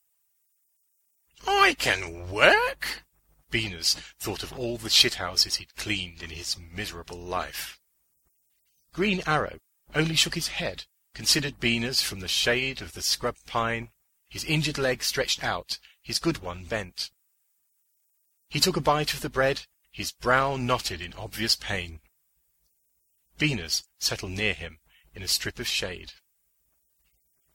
"I can work?" Beaners thought of all the shithouses he'd cleaned in his miserable life. Green Arrow only shook his head, considered Beaners from the shade of the scrub pine, his injured leg stretched out, his good one bent. He took a bite of the bread, his brow knotted in obvious pain. Beaners settled near him in a strip of shade.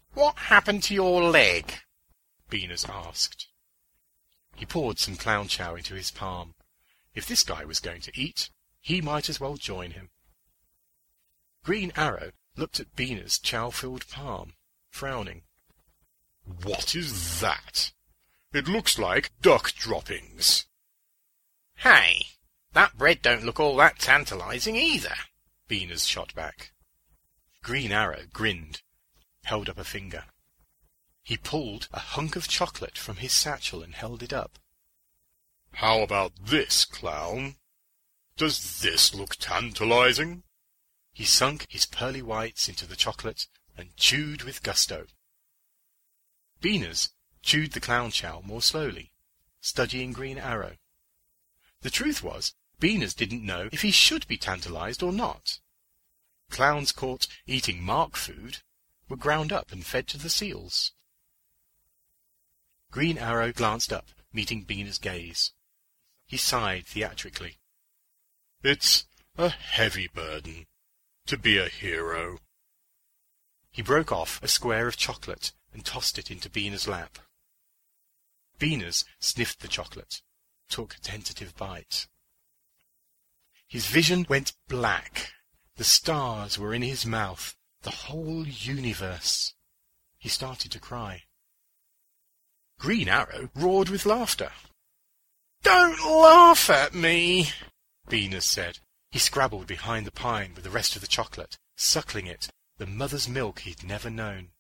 What happened to your leg? Beaners asked. He poured some clown chow into his palm. If this guy was going to eat, he might as well join him. Green Arrow looked at Beaners' chow-filled palm, frowning. What is that? It looks like duck droppings. Hey, that bread don't look all that tantalizing either, Beaners shot back. Green Arrow grinned, held up a finger. He pulled a hunk of chocolate from his satchel and held it up. How about this, clown? Does this look tantalizing? He sunk his pearly whites into the chocolate and chewed with gusto. Beaners chewed the clown chow more slowly, studying Green Arrow. The truth was, Beaners didn't know if he should be tantalized or not. Clowns caught eating mark food were ground up and fed to the seals. Green Arrow glanced up, meeting Beaners' gaze. He sighed theatrically. It's a heavy burden to be a hero. He broke off a square of chocolate and tossed it into Beaners' lap. Beaners sniffed the chocolate, took a tentative bite. His vision went black. The stars were in his mouth, the whole universe. He started to cry. Green Arrow roared with laughter. "Don't laugh at me," Beaners said. He scrabbled behind the pine with the rest of the chocolate, suckling it, the mother's milk he'd never known.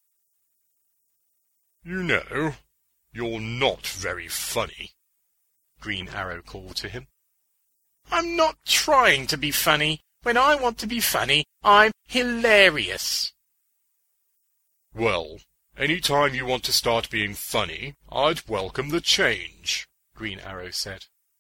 You know, you're not very funny, Green Arrow called to him. I'm not trying to be funny. When I want to be funny, I'm hilarious. Well, any time you want to start being funny, I'd welcome the change, Green Arrow said.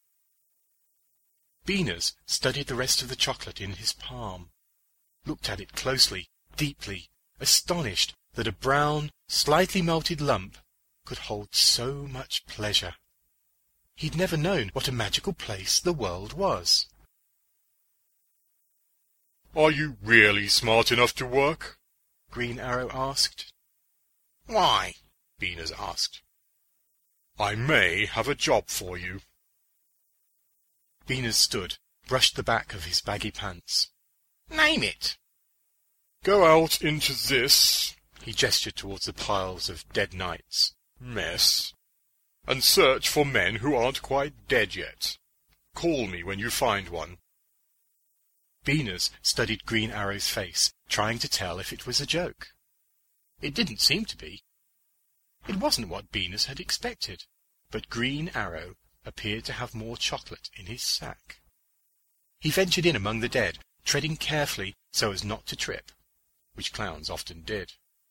Beaners studied the rest of the chocolate in his palm, looked at it closely, deeply, astonished that a brown, slightly melted lump could hold so much pleasure. He'd never known what a magical place the world was. Are you really smart enough to work? Green Arrow asked. Why? Beaners asked. I may have a job for you. Beaners stood, brushed the back of his baggy pants. Name it. Go out into this, he gestured towards the piles of dead knights, mess, and search for men who aren't quite dead yet. Call me when you find one. Beaners studied Green Arrow's face, trying to tell if it was a joke. It didn't seem to be. It wasn't what Beaners had expected, but Green Arrow appeared to have more chocolate in his sack. He ventured in among the dead, treading carefully so as not to trip, which clowns often did.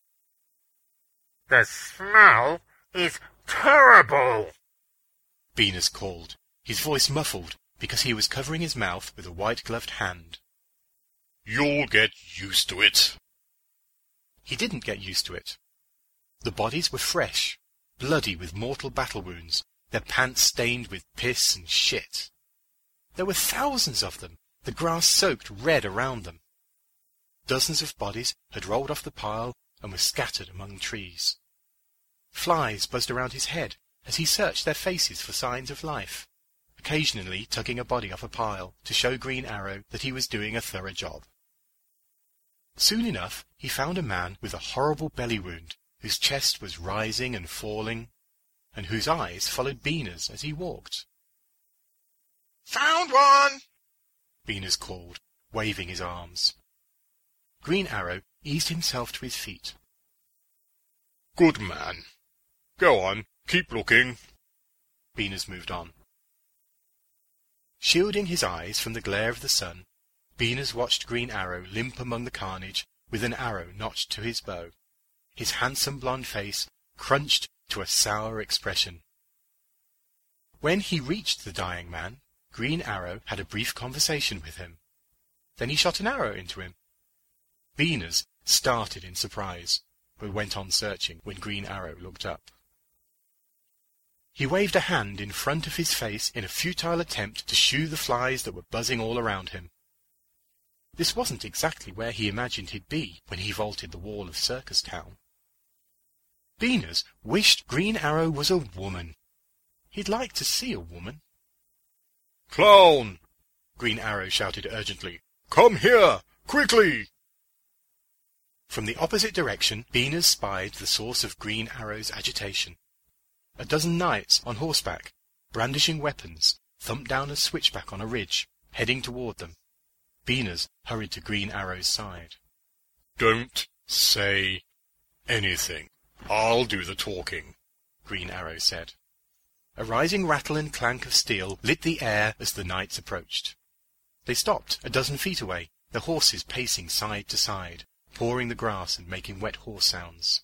The smell is terrible, Beaners called, his voice muffled because he was covering his mouth with a white-gloved hand. You'll get used to it. He didn't get used to it. The bodies were fresh, bloody with mortal battle wounds, their pants stained with piss and shit. There were thousands of them, the grass soaked red around them. Dozens of bodies had rolled off the pile and were scattered among trees. Flies buzzed around his head as he searched their faces for signs of life, occasionally tugging a body off a pile to show Green Arrow that he was doing a thorough job. Soon enough he found a man with a horrible belly wound, whose chest was rising and falling, and whose eyes followed Beaners as he walked. Found one, Beaners called, waving his arms. Green Arrow eased himself to his feet. Good man. Go on, keep looking. Beaners moved on. Shielding his eyes from the glare of the sun, Beaners watched Green Arrow limp among the carnage with an arrow notched to his bow, his handsome blonde face crunched to a sour expression. When he reached the dying man, Green Arrow had a brief conversation with him. Then he shot an arrow into him. Beaners started in surprise, but went on searching when Green Arrow looked up. He waved a hand in front of his face in a futile attempt to shoo the flies that were buzzing all around him. This wasn't exactly where he imagined he'd be when he vaulted the wall of Circus Town. Beaners wished Green Arrow was a woman. He'd like to see a woman. "Clown!" Green Arrow shouted urgently. "Come here, quickly!" From the opposite direction, Beaners spied the source of Green Arrow's agitation. A dozen knights on horseback, brandishing weapons, thumped down a switchback on a ridge, heading toward them. Beaners hurried to Green Arrow's side. "Don't say anything. I'll do the talking," Green Arrow said. A rising rattle and clank of steel lit the air as the knights approached. They stopped a dozen feet away, the horses pacing side to side, pawing the grass and making wet horse sounds.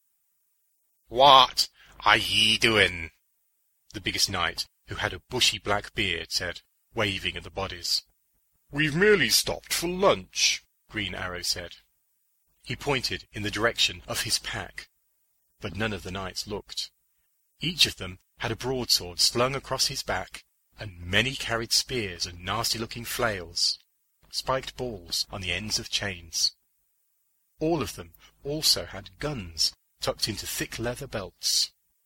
"What are ye doing?" the biggest knight, who had a bushy black beard, said, waving at the bodies. "We've merely stopped for lunch," Green Arrow said. He pointed in the direction of his pack, but none of the knights looked. Each of them had a broadsword slung across his back, and many carried spears and nasty-looking flails, spiked balls on the ends of chains. All of them also had guns tucked into thick leather belts.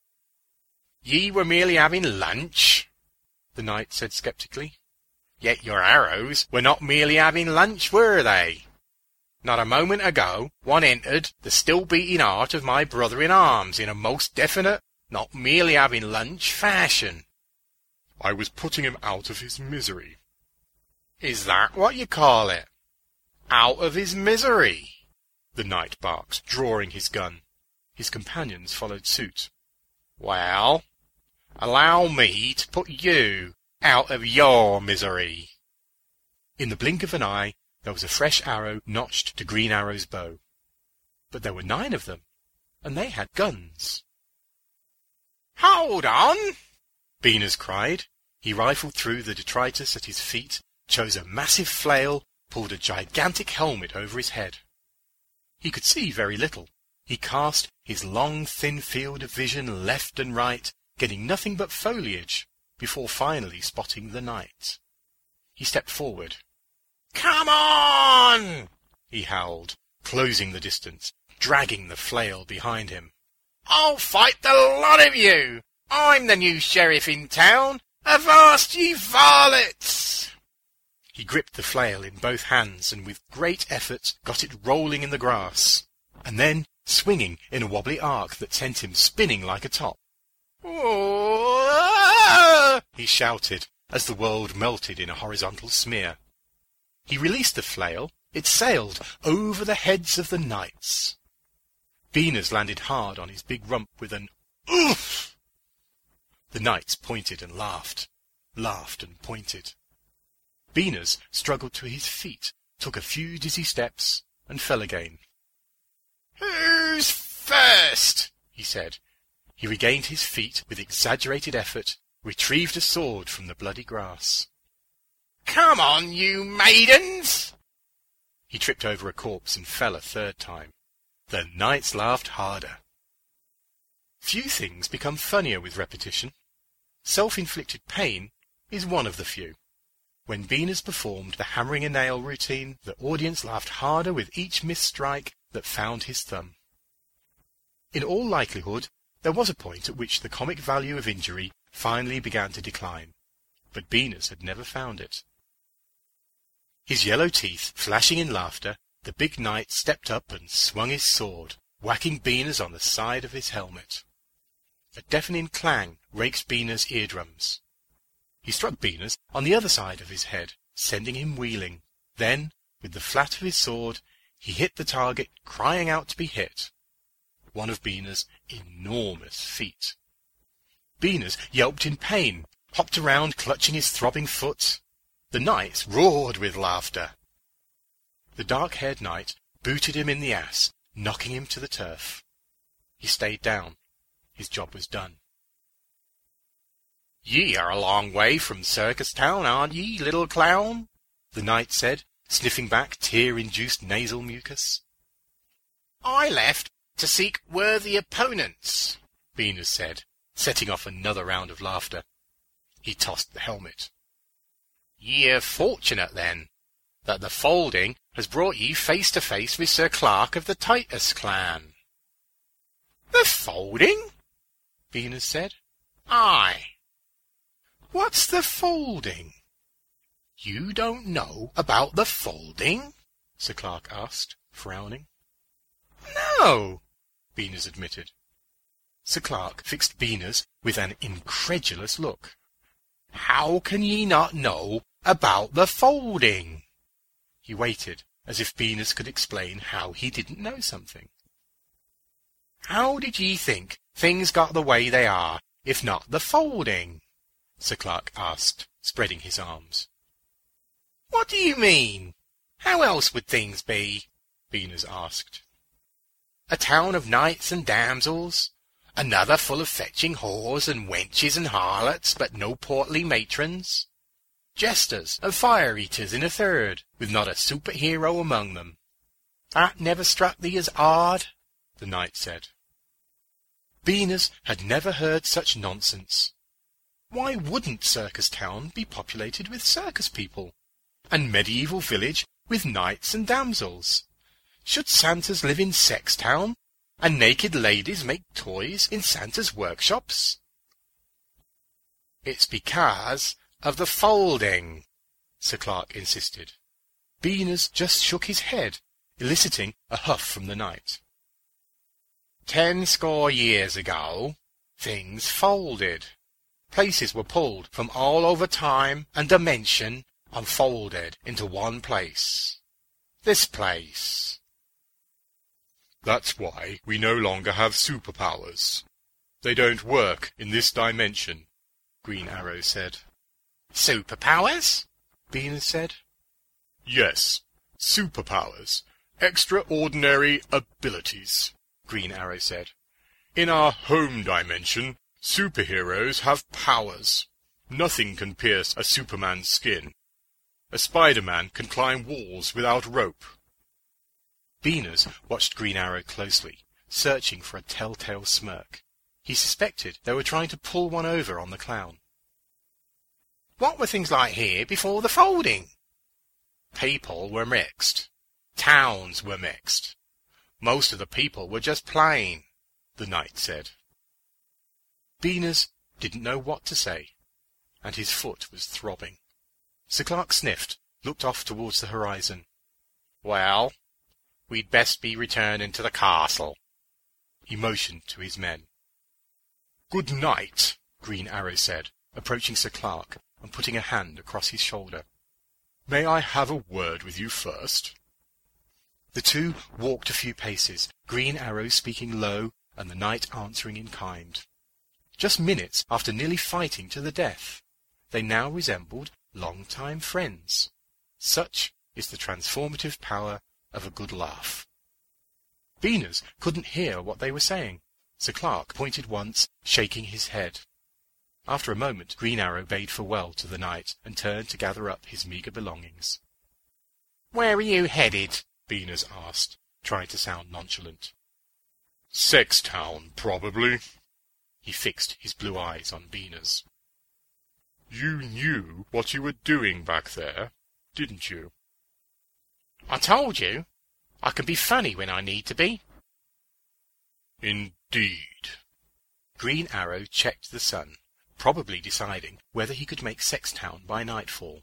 "Ye were merely having lunch," the knight said sceptically. "Yet your arrows were not merely having lunch, were they? Not a moment ago one entered the still-beating heart of my brother-in-arms in a most definite, not merely having lunch fashion." "I was putting him out of his misery." "Is that what you call it? Out of his misery?" the knight barked, drawing his gun. His companions followed suit. "Well, allow me to put you out of your misery." In the blink of an eye, there was a fresh arrow notched to Green Arrow's bow. But there were 9 of them, and they had guns. "Hold on!" Beaners cried. He rifled through the detritus at his feet, chose a massive flail, pulled a gigantic helmet over his head. He could see very little. He cast his long, thin field of vision left and right, getting nothing but foliage, before finally spotting the knight. He stepped forward. "Come on!" he howled, closing the distance, dragging the flail behind him. "I'll fight the lot of you! I'm the new sheriff in town! Avast ye varlets!" He gripped the flail in both hands and with great effort got it rolling in the grass, and then swinging in a wobbly arc that sent him spinning like a top. "Oh!" he shouted as the world melted in a horizontal smear. He released the flail. It sailed over the heads of the knights. Beaners landed hard on his big rump with an oof. The knights pointed and laughed and pointed. Beaners struggled to his feet, took a few dizzy steps, and fell again. "Who's first?" he said. He regained his feet with exaggerated effort, retrieved a sword from the bloody grass. "Come on, you maidens!" He tripped over a corpse and fell a 3rd time. The knights laughed harder. Few things become funnier with repetition. Self-inflicted pain is one of the few. When Beaners performed the hammering a nail routine, the audience laughed harder with each missed strike that found his thumb. In all likelihood, there was a point at which the comic value of injury finally began to decline, but Beaners had never found it. His yellow teeth flashing in laughter, the big knight stepped up and swung his sword, whacking Beaners on the side of his helmet. A deafening clang raked Beaners' eardrums. He struck Beaners on the other side of his head, sending him wheeling. Then, with the flat of his sword, he hit the target, crying out to be hit. One of Beaners' enormous feet. Beaners yelped in pain, hopped around clutching his throbbing foot. The knights roared with laughter. The dark-haired knight booted him in the ass, knocking him to the turf. He stayed down. His job was done. "Ye are a long way from Circus Town, aren't ye, little clown?" the knight said, sniffing back tear-induced nasal mucus. "I left to seek worthy opponents," Beaners said, setting off another round of laughter. He tossed the helmet. "Ye're fortunate, then, that the folding has brought ye face to face with Sir Clark of the Titus clan." The folding? Venus said. Aye. What's the folding? You don't know about the folding? Sir Clark asked, frowning. No, Venus admitted. Sir Clark fixed Venus with an incredulous look. How can ye not know about the folding? He waited, as if Venus could explain how he didn't know something. How did ye think things got the way they are, if not the folding? Sir Clark asked, spreading his arms. What do you mean? How else would things be? Venus asked. A town of knights and damsels, another full of fetching whores and wenches and harlots, but no portly matrons. Jesters and fire-eaters in a third, with not a superhero among them. That never struck thee as odd? The knight said. Venus had never heard such nonsense. Why wouldn't Circus Town be populated with circus people, and Medieval Village with knights and damsels? Should Santas live in Sex Town, and naked ladies make toys in Santa's workshops? It's because of the folding, Sir Clark insisted. Venus just shook his head, eliciting a huff from the knight. 10 score years ago, things folded. Places were pulled from all over time and dimension and folded into one place. This place. That's why we no longer have superpowers. They don't work in this dimension, Green Arrow said. Superpowers? Venus said. Yes, superpowers. Extraordinary abilities, Green Arrow said. In our home dimension, superheroes have powers. Nothing can pierce a Superman's skin. A Spider-Man can climb walls without rope. Venus watched Green Arrow closely, searching for a telltale smirk. He suspected they were trying to pull one over on the clown. What were things like here before the folding? People were mixed. Towns were mixed. Most of the people were just plain, the knight said. Venus didn't know what to say, and his foot was throbbing. Sir Clark sniffed, looked off towards the horizon. Well, we'd best be returning to the castle. He motioned to his men. Good night, Green Arrow said, approaching Sir Clark and putting a hand across his shoulder. May I have a word with you first? The two walked a few paces, Green Arrow speaking low and the knight answering in kind. Just minutes after nearly fighting to the death, they now resembled long-time friends. Such is the transformative power of a good laugh. Venus couldn't hear what they were saying. Sir Clark pointed once, shaking his head. After a moment, Green Arrow bade farewell to the knight and turned to gather up his meagre belongings. Where are you headed? Venus asked, trying to sound nonchalant. Sex Town, probably. He fixed his blue eyes on Venus. You knew what you were doing back there, didn't you? I told you. I can be funny when I need to be. Indeed. Green Arrow checked the sun, probably deciding whether he could make Sex Town by nightfall.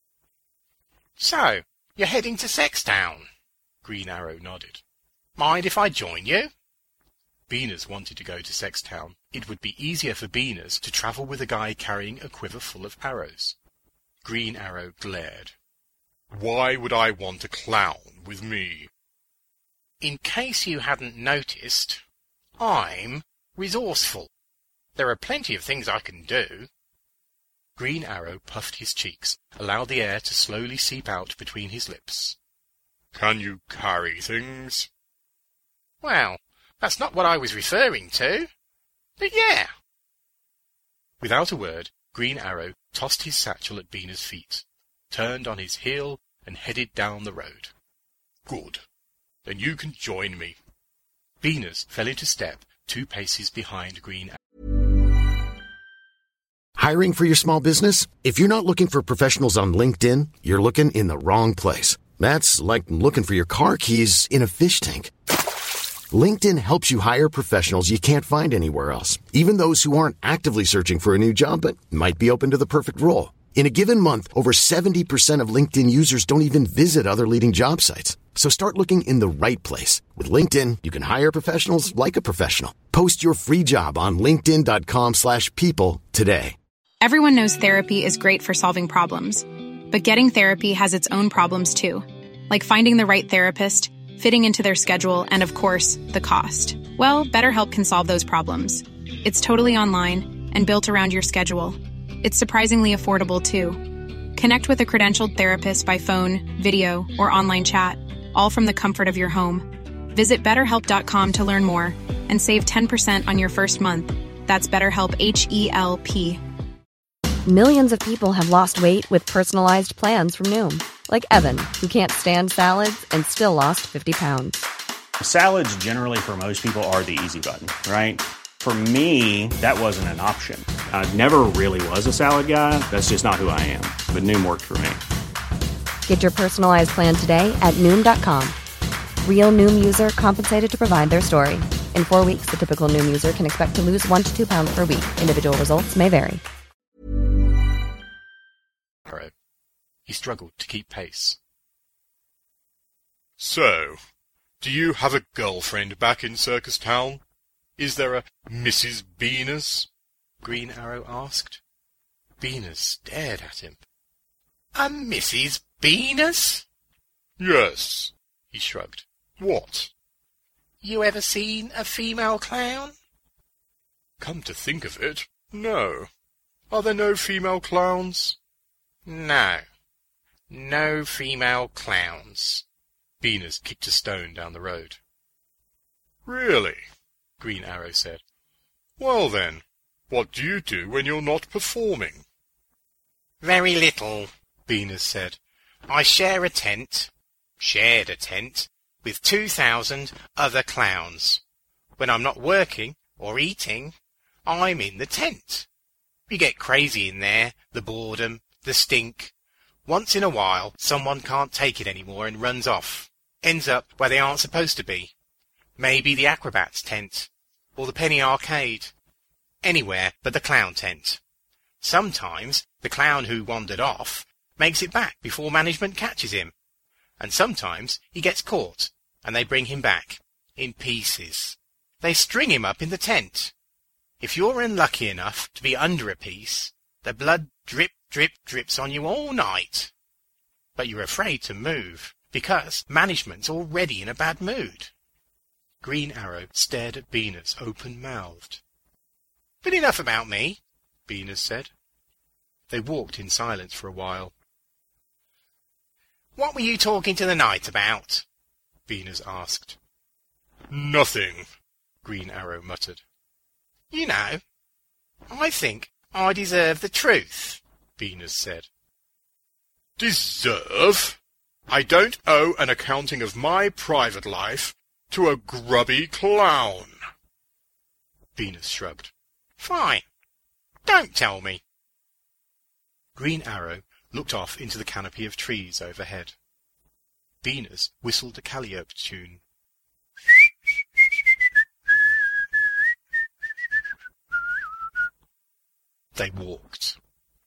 So, you're heading to Sex Town? Green Arrow nodded. Mind if I join you? Venus wanted to go to Sex Town. It would be easier for Venus to travel with a guy carrying a quiver full of arrows. Green Arrow glared. Why would I want a clown with me? In case you hadn't noticed, I'm resourceful. There are plenty of things I can do. Green Arrow puffed his cheeks, allowed the air to slowly seep out between his lips. Can you carry things? Well, that's not what I was referring to. But yeah. Without a word, Green Arrow tossed his satchel at Venus' feet, turned on his heel, and headed down the road. Good. Then you can join me. Venus fell into step 2 paces behind Green Arrow. Hiring for your small business? If you're not looking for professionals on LinkedIn, you're looking in the wrong place. That's like looking for your car keys in a fish tank. LinkedIn helps you hire professionals you can't find anywhere else, even those who aren't actively searching for a new job but might be open to the perfect role. In a given month, over 70% of LinkedIn users don't even visit other leading job sites. So start looking in the right place. With LinkedIn, you can hire professionals like a professional. Post your free job on linkedin.com/people today. Everyone knows therapy is great for solving problems, but getting therapy has its own problems too, like finding the right therapist, fitting into their schedule, and of course, the cost. Well, BetterHelp can solve those problems. It's totally online and built around your schedule. It's surprisingly affordable too. Connect with a credentialed therapist by phone, video, or online chat, all from the comfort of your home. Visit BetterHelp.com to learn more and save 10% on your first month. That's BetterHelp, H-E-L-P. Millions of people have lost weight with personalized plans from Noom. Like Evan, who can't stand salads and still lost 50 pounds. Salads generally for most people are the easy button, right? For me, that wasn't an option. I never really was a salad guy. That's just not who I am. But Noom worked for me. Get your personalized plan today at Noom.com. Real Noom user compensated to provide their story. In 4 weeks, the typical Noom user can expect to lose 1 to 2 pounds per week. Individual results may vary. He struggled to keep pace. So, do you have a girlfriend back in Circus Town? Is there a Mrs. Venus? Green Arrow asked. Venus stared at him. A Mrs. Venus? Yes, he shrugged. What? You ever seen a female clown? Come to think of it, no. Are there no female clowns? No. No female clowns. Venus kicked a stone down the road. Really? Green Arrow said. Well then, what do you do when you're not performing? Very little, Venus said. I shared a tent, with 2,000 other clowns. When I'm not working or eating, I'm in the tent. We get crazy in there, the boredom, the stink. Once in a while, someone can't take it anymore and runs off. Ends up where they aren't supposed to be. Maybe the acrobat's tent, or the penny arcade. Anywhere but the clown tent. Sometimes the clown who wandered off makes it back before management catches him. And sometimes he gets caught, and they bring him back, in pieces. They string him up in the tent. If you're unlucky enough to be under a piece, the blood drip, drip, drips on you all night. But you're afraid to move, because management's already in a bad mood. Green Arrow stared at Venus open-mouthed. But enough about me, Venus said. They walked in silence for a while. What were you talking to the knight about? Venus asked. Nothing, Green Arrow muttered. You know, I think I deserve the truth, Venus said. Deserve? I don't owe an accounting of my private life to a grubby clown. Venus shrugged. Fine. Don't tell me. Green Arrow looked off into the canopy of trees overhead. Venus whistled a Calliope tune. They walked.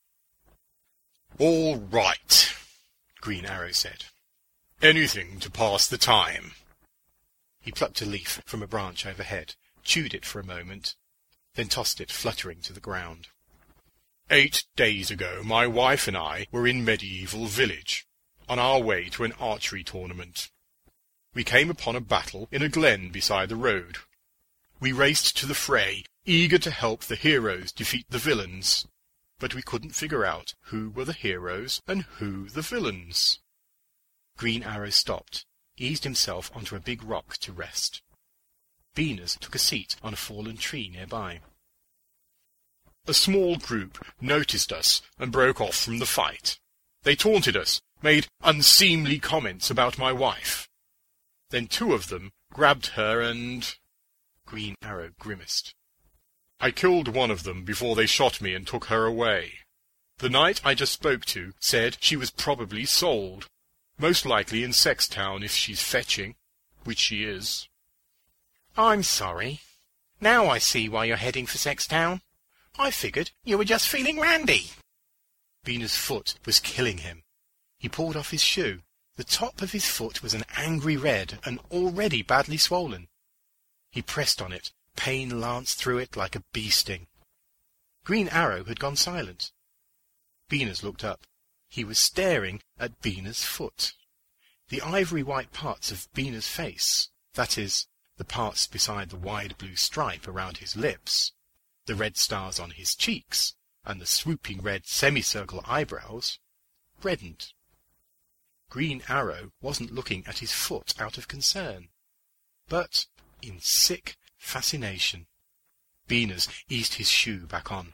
All right, Green Arrow said. Anything to pass the time. He plucked a leaf from a branch overhead, chewed it for a moment, then tossed it fluttering to the ground. 8 days ago, my wife and I were in Medieval Village, on our way to an archery tournament. We came upon a battle in a glen beside the road. We raced to the fray, eager to help the heroes defeat the villains, but we couldn't figure out who were the heroes and who the villains. Green Arrow stopped, eased himself onto a big rock to rest. Venus took a seat on a fallen tree nearby. A small group noticed us and broke off from the fight. They taunted us, made unseemly comments about my wife. Then 2 of them grabbed her and... Green Arrow grimaced. I killed one of them before they shot me and took her away. The knight I just spoke to said she was probably sold, most likely in Sextown if she's fetching, which she is. I'm sorry. Now I see why you're heading for Sextown. I figured you were just feeling randy. Beaners' foot was killing him. He pulled off his shoe. The top of his foot was an angry red and already badly swollen. He pressed on it. Pain lanced through it like a bee sting. Green Arrow had gone silent. Beaners looked up. He was staring at Beaners' foot. The ivory-white parts of Beaners' face, that is, the parts beside the wide blue stripe around his lips, the red stars on his cheeks, and the swooping red semicircle eyebrows, reddened. Green Arrow wasn't looking at his foot out of concern, but in sick fascination. Beaners eased his shoe back on.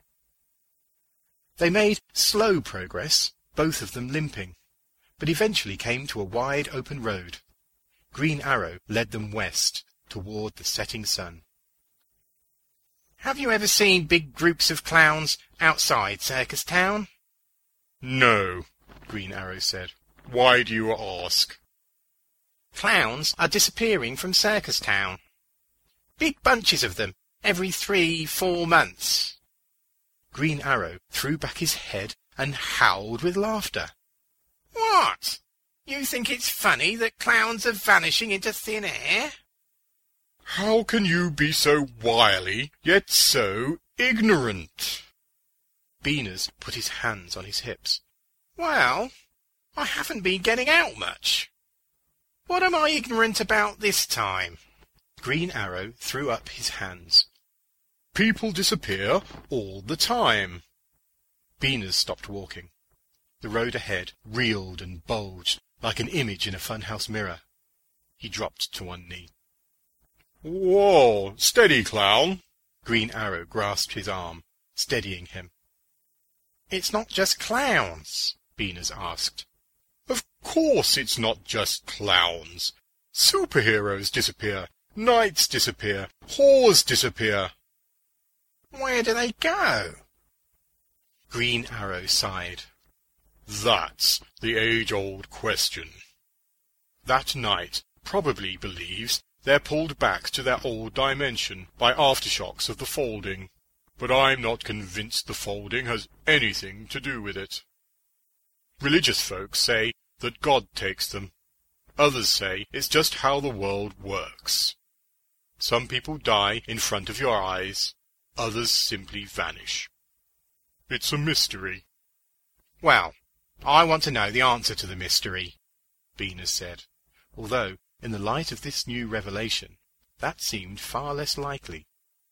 They made slow progress, both of them limping, but eventually came to a wide open road. Green Arrow led them west, toward the setting sun. Have you ever seen big groups of clowns outside Circus Town? No, Green Arrow said. Why do you ask? Clowns are disappearing from Circus Town. Big bunches of them, every 3-4 months. Green Arrow threw back his head and howled with laughter. What? You think it's funny that clowns are vanishing into thin air? How can you be so wily, yet so ignorant? Beaners put his hands on his hips. Well, I haven't been getting out much. What am I ignorant about this time? Green Arrow threw up his hands. People disappear all the time. Beaners stopped walking. The road ahead reeled and bulged like an image in a funhouse mirror. He dropped to one knee. Whoa, steady, clown. Green Arrow grasped his arm, steadying him. It's not just clowns, Beaners asked. Of course it's not just clowns. Superheroes disappear, knights disappear, whores disappear. Where do they go? Green Arrow sighed. That's the age-old question. That knight probably believes they're pulled back to their old dimension by aftershocks of the folding, but I'm not convinced the folding has anything to do with it. Religious folks say that God takes them. Others say it's just how the world works. Some people die in front of your eyes, others simply vanish. It's a mystery. Well, I want to know the answer to the mystery, Beaners said, although, in the light of this new revelation, that seemed far less likely.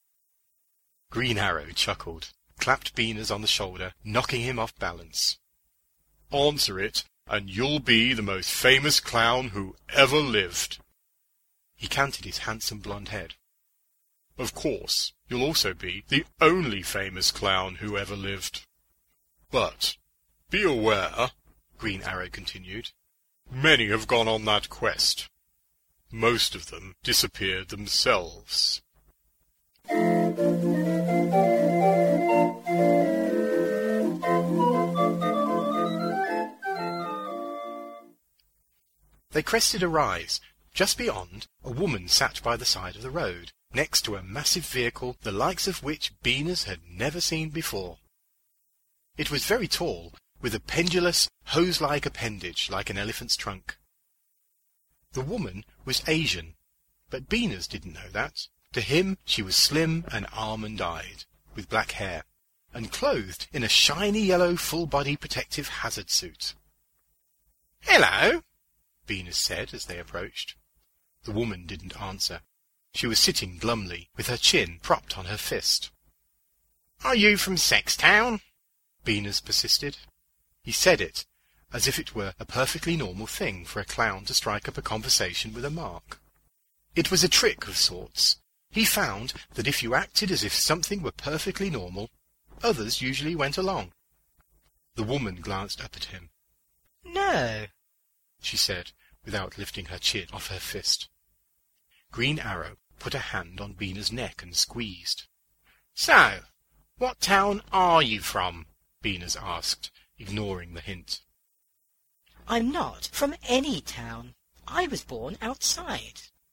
Green Arrow chuckled, clapped Beaners on the shoulder, knocking him off balance. Answer it, and you'll be the most famous clown who ever lived. He canted his handsome blonde head. Of course, you'll also be the only famous clown who ever lived. But be aware, Green Arrow continued, many have gone on that quest. Most of them disappeared themselves. They crested a rise. Just beyond, a woman sat by the side of the road, next to a massive vehicle the likes of which Beaners had never seen before. It was very tall, with a pendulous, hose-like appendage like an elephant's trunk. The woman was Asian, but Beaners didn't know that. To him she was slim and almond-eyed, with black hair, and clothed in a shiny yellow full-body protective hazard suit. "Hello," Beaners said as they approached. The woman didn't answer. She was sitting glumly, with her chin propped on her fist. "Are you from Sextown?" Beaners persisted. He said it as if it were a perfectly normal thing for a clown to strike up a conversation with a mark. It was a trick of sorts. He found that if you acted as if something were perfectly normal, others usually went along. The woman glanced up at him. "No," she said, without lifting her chin off her fist. Green Arrow put a hand on Beaners' neck and squeezed. "So, what town are you from?" Beaners asked, ignoring the hint. "I'm not from any town. I was born outside."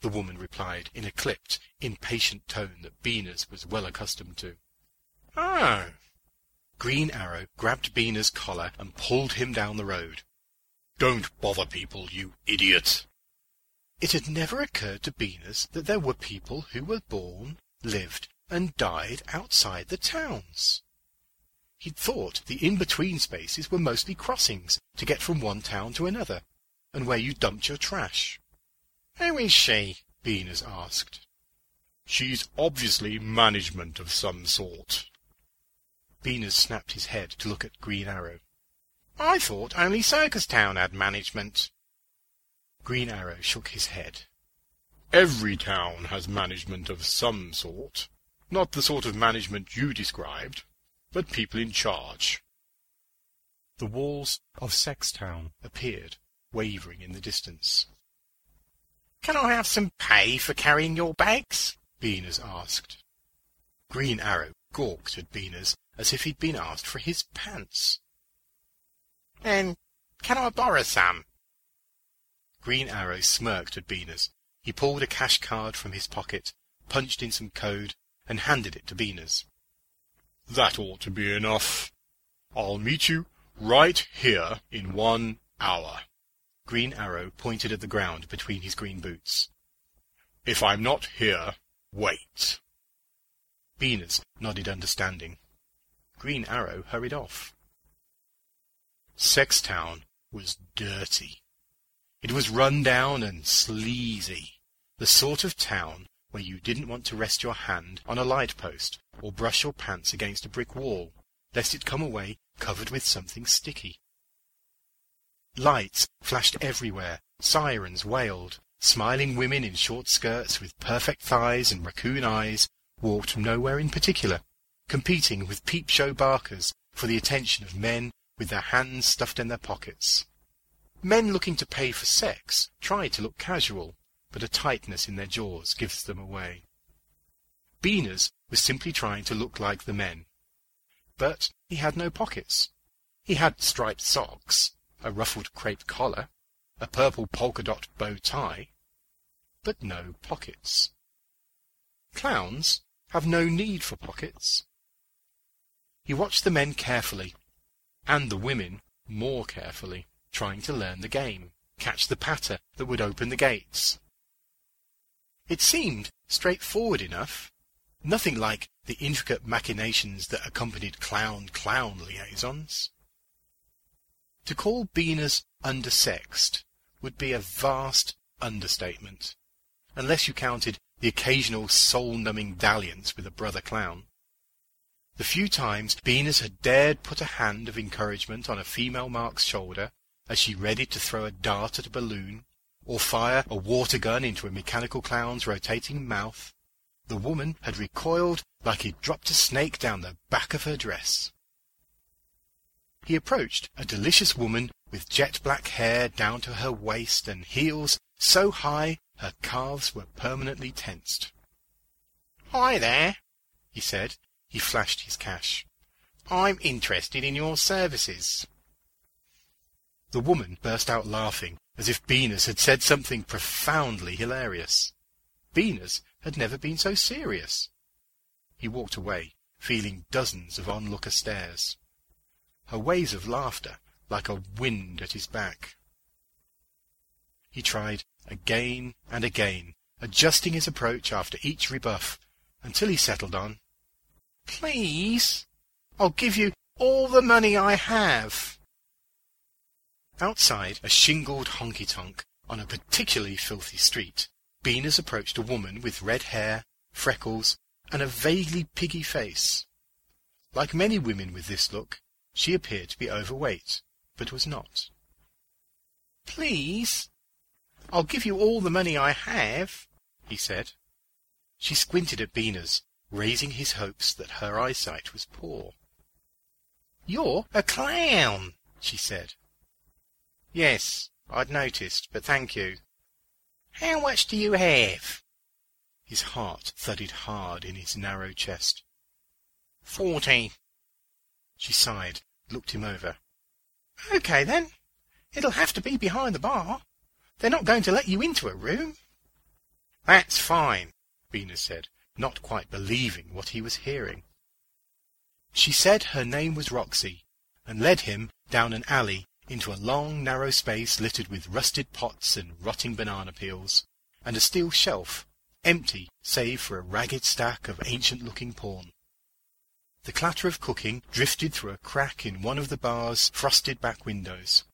the woman replied in a clipped, impatient tone that Beaners was well accustomed to. Oh. Green Arrow grabbed Beaners' collar and pulled him down the road. Don't bother people, you idiot. It had never occurred to Beaners that there were people who were born, lived, and died outside the towns. He'd thought the in-between spaces were mostly crossings to get from one town to another, and where you dumped your trash. Who is she? Beaners asked. She's obviously management of some sort. Beaners snapped his head to look at Green Arrow. I thought only Circus Town had management. Green Arrow shook his head. Every town has management of some sort. Not the sort of management you described, but people in charge. The walls of Sextown appeared, wavering in the distance. Can I have some pay for carrying your bags? Beaners asked. Green Arrow gawked at Beaners as if he'd been asked for his pants. Then, can I borrow some? Green Arrow smirked at Beaners. He pulled a cash card from his pocket, punched in some code, and handed it to Beaners. That ought to be enough. I'll meet you right here in 1 hour. Green Arrow pointed at the ground between his green boots. If I'm not here, wait. Beaners nodded understanding. Green Arrow hurried off. Sextown was dirty. It was run down and sleazy, the sort of town where you didn't want to rest your hand on a light post or brush your pants against a brick wall, lest it come away covered with something sticky. Lights flashed everywhere, sirens wailed, smiling women in short skirts with perfect thighs and raccoon eyes walked nowhere in particular, competing with peep show barkers for the attention of men with their hands stuffed in their pockets. Men looking to pay for sex try to look casual, but a tightness in their jaws gives them away. Beaners was simply trying to look like the men. But he had no pockets. He had striped socks, a ruffled crepe collar, a purple polka-dot bow tie, but no pockets. Clowns have no need for pockets. He watched the men carefully, and the women more carefully, trying to learn the game, catch the patter that would open the gates. It seemed straightforward enough, nothing like the intricate machinations that accompanied clown-clown liaisons. To call Beaners undersexed would be a vast understatement, unless you counted the occasional soul-numbing dalliance with a brother clown. The few times Beaners had dared put a hand of encouragement on a female Mark's shoulder as she readied to throw a dart at a balloon, or fire a water gun into a mechanical clown's rotating mouth, the woman had recoiled like he'd dropped a snake down the back of her dress. He approached a delicious woman with jet-black hair down to her waist and heels so high her calves were permanently tensed. "Hi there," he said. He flashed his cash. "I'm interested in your services." The woman burst out laughing, as if Beaners had said something profoundly hilarious. Beaners had never been so serious. He walked away, feeling dozens of onlooker stares. Her waves of laughter like a wind at his back. He tried again and again, adjusting his approach after each rebuff, until he settled on, "Please, I'll give you all the money I have." Outside a shingled honky-tonk on a particularly filthy street, Beaners approached a woman with red hair, freckles, and a vaguely piggy face. Like many women with this look, she appeared to be overweight, but was not. "Please, I'll give you all the money I have," he said. She squinted at Beaners, raising his hopes that her eyesight was poor. "You're a clown," she said. "Yes, I'd noticed, but thank you." "How much do you have?" His heart thudded hard in his narrow chest. 40. She sighed, looked him over. "Okay, then. It'll have to be behind the bar. They're not going to let you into a room." That's fine, Venus said, not quite believing what he was hearing. She said her name was Roxy, and led him down an alley into a long, narrow space littered with rusted pots and rotting banana peels, and a steel shelf, empty save for a ragged stack of ancient-looking porn. The clatter of cooking drifted through a crack in one of the bar's frosted back windows.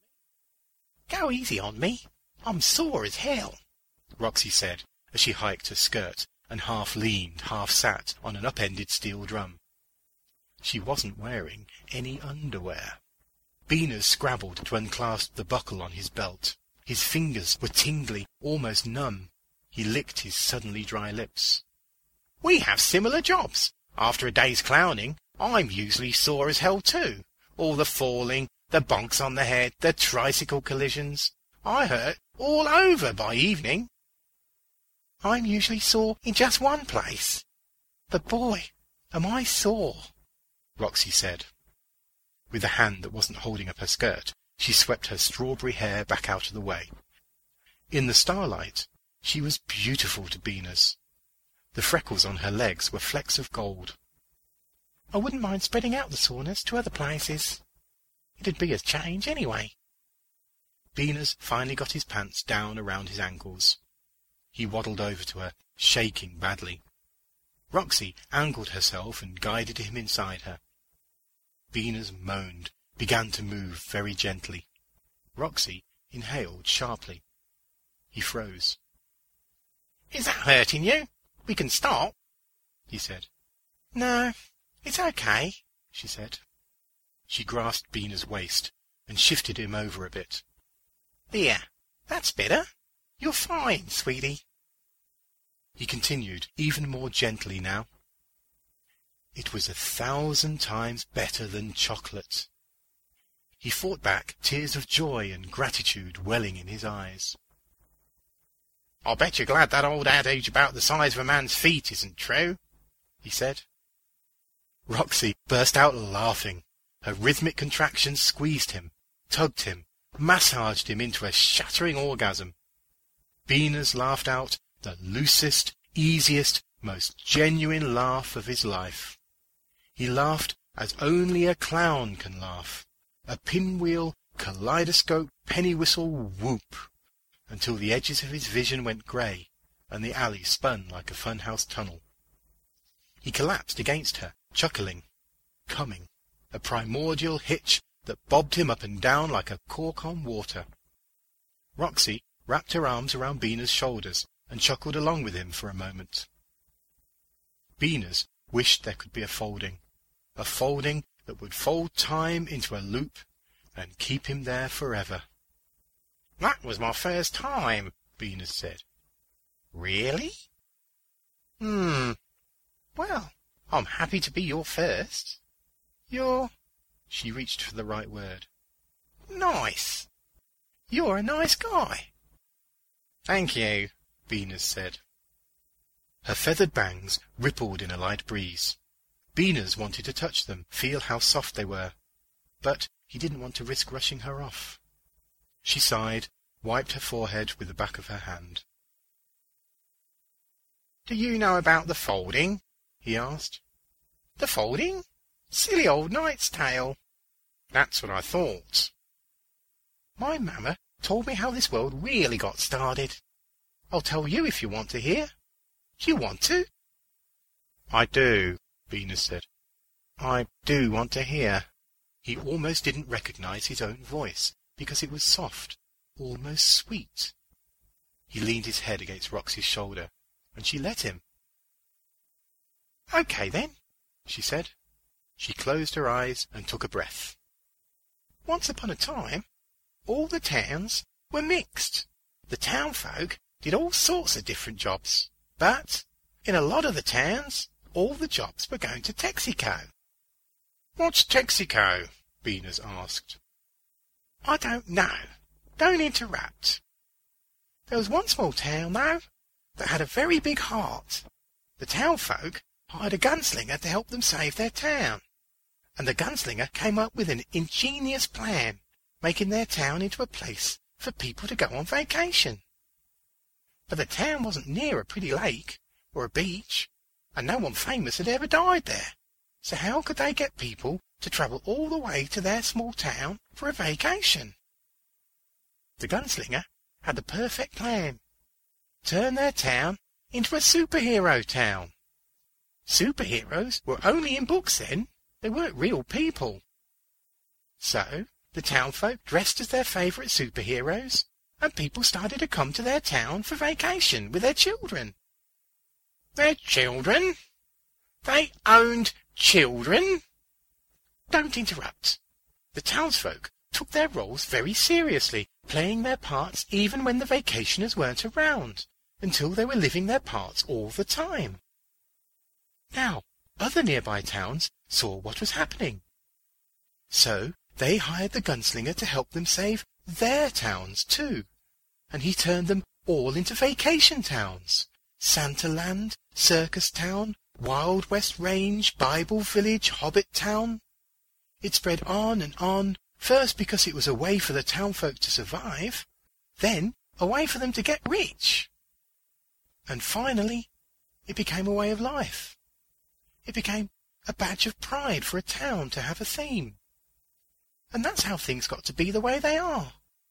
"Go easy on me. I'm sore as hell," Roxy said as she hiked her skirt and half leaned, half sat on an up-ended steel drum. She wasn't wearing any underwear. Beaners scrabbled to unclasp the buckle on his belt. His fingers were tingly, almost numb. He licked his suddenly dry lips. "We have similar jobs. After a day's clowning, I'm usually sore as hell too. All the falling, the bonks on the head, the tricycle collisions. I hurt all over by evening. I'm usually sore in just one place. But boy, am I sore," Roxy said. With a hand that wasn't holding up her skirt, she swept her strawberry hair back out of the way. In the starlight, she was beautiful to Beaners. The freckles on her legs were flecks of gold. "I wouldn't mind spreading out the soreness to other places. It'd be a change anyway." Beaners finally got his pants down around his ankles. He waddled over to her, shaking badly. Roxy angled herself and guided him inside her. Beaners moaned, began to move very gently. Roxy inhaled sharply. He froze. "Is that hurting you? We can stop," he said. "No, it's okay," she said. She grasped Beaners' waist and shifted him over a bit. "There, that's better. You're fine, sweetie." He continued, even more gently now. It was 1,000 times better than chocolate. He fought back tears of joy and gratitude welling in his eyes. "I'll bet you're glad that old adage about the size of a man's feet isn't true," he said. Roxy burst out laughing. Her rhythmic contractions squeezed him, tugged him, massaged him into a shattering orgasm. Beaners laughed out the loosest, easiest, most genuine laugh of his life. He laughed as only a clown can laugh, a pinwheel, kaleidoscope, penny whistle whoop, until the edges of his vision went grey and the alley spun like a funhouse tunnel. He collapsed against her, chuckling, coming, a primordial hitch that bobbed him up and down like a cork on water. Roxy wrapped her arms around Beaners' shoulders and chuckled along with him for a moment. Beaners wished there could be a folding that would fold time into a loop and keep him there forever. "That was my first time," Beaners said. "Really?" Well, I'm happy to be your first. You're—" She reached for the right word. "Nice. You're a nice guy." "Thank you," Beaners said. Her feathered bangs rippled in a light breeze. Beaners wanted to touch them, feel how soft they were, but he didn't want to risk rushing her off. She sighed, wiped her forehead with the back of her hand. "Do you know about the folding?" he asked. "The folding? Silly old Knight's Tale." "That's what I thought." "My mamma told me how this world really got started. I'll tell you if you want to hear. Do you want to?" "I do," Beaners said. "I do want to hear." He almost didn't recognize his own voice, because it was soft, almost sweet. He leaned his head against Roxy's shoulder, and she let him. "Okay, then," she said. She closed her eyes and took a breath. "Once upon a time, all the towns were mixed. The townfolk did all sorts of different jobs, but in a lot of the towns, all the jobs were going to Texaco." "What's Texaco?" Beaners asked. "I don't know. Don't interrupt. There was one small town, though, that had a very big heart. The townfolk hired a gunslinger to help them save their town, and the gunslinger came up with an ingenious plan, making their town into a place for people to go on vacation. But the town wasn't near a pretty lake or a beach, and no one famous had ever died there. So how could they get people to travel all the way to their small town for a vacation? The gunslinger had the perfect plan. Turn their town into a superhero town. Superheroes were only in books then. They weren't real people. So the townfolk dressed as their favourite superheroes, and people started to come to their town for vacation with their children. Their children? They owned children? Don't interrupt. The townsfolk took their roles very seriously, playing their parts even when the vacationers weren't around, until they were living their parts all the time. Now, other nearby towns saw what was happening. So they hired the gunslinger to help them save their towns too, and he turned them all into vacation towns. Santaland, Circus Town, Wild West Range, Bible Village, Hobbit Town. It spread on and on, first because it was a way for the townfolk to survive, then a way for them to get rich. And finally, it became a way of life. It became a badge of pride for a town to have a theme. And that's how things got to be the way they are.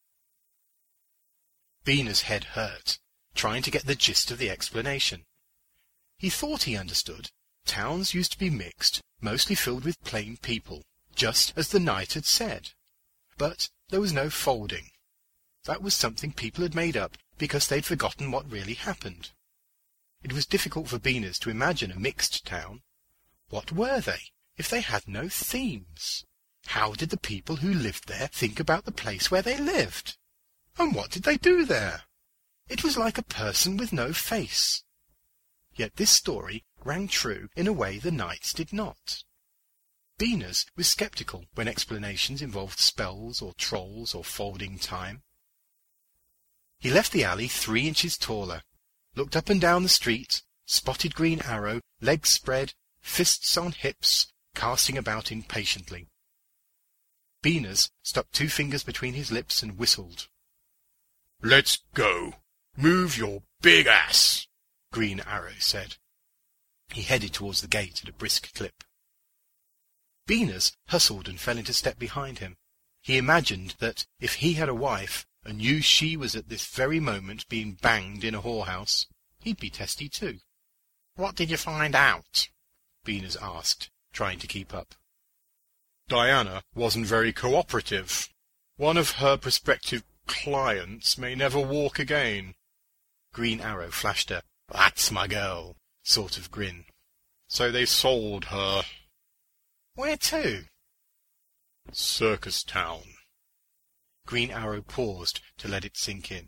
Beena's head hurt, trying to get the gist of the explanation. He thought he understood. Towns used to be mixed, mostly filled with plain people, just as the knight had said. But there was no folding. That was something people had made up because they'd forgotten what really happened. It was difficult for Beena's to imagine a mixed town. What were they, if they had no themes? How did the people who lived there think about the place where they lived? And what did they do there? It was like a person with no face. Yet this story rang true in a way the knight's did not. Beena's was sceptical when explanations involved spells or trolls or folding time. He left the alley 3 inches taller, looked up and down the street, spotted Green Arrow, legs spread, fists on hips, casting about impatiently. Beena's stuck 2 fingers between his lips and whistled. "Let's go. Move your big ass," Green Arrow said. He headed towards the gate at a brisk clip. Beena's hustled and fell into step behind him. He imagined that if he had a wife and knew she was at this very moment being banged in a whorehouse, he'd be testy too. "What did you find out?" Beena's asked, trying to keep up. "Diana wasn't very cooperative. One of her prospective clients may never walk again." Green Arrow flashed a "that's my girl" sort of grin. "So they sold her." "Where to?" "Circus Town." Green Arrow paused to let it sink in.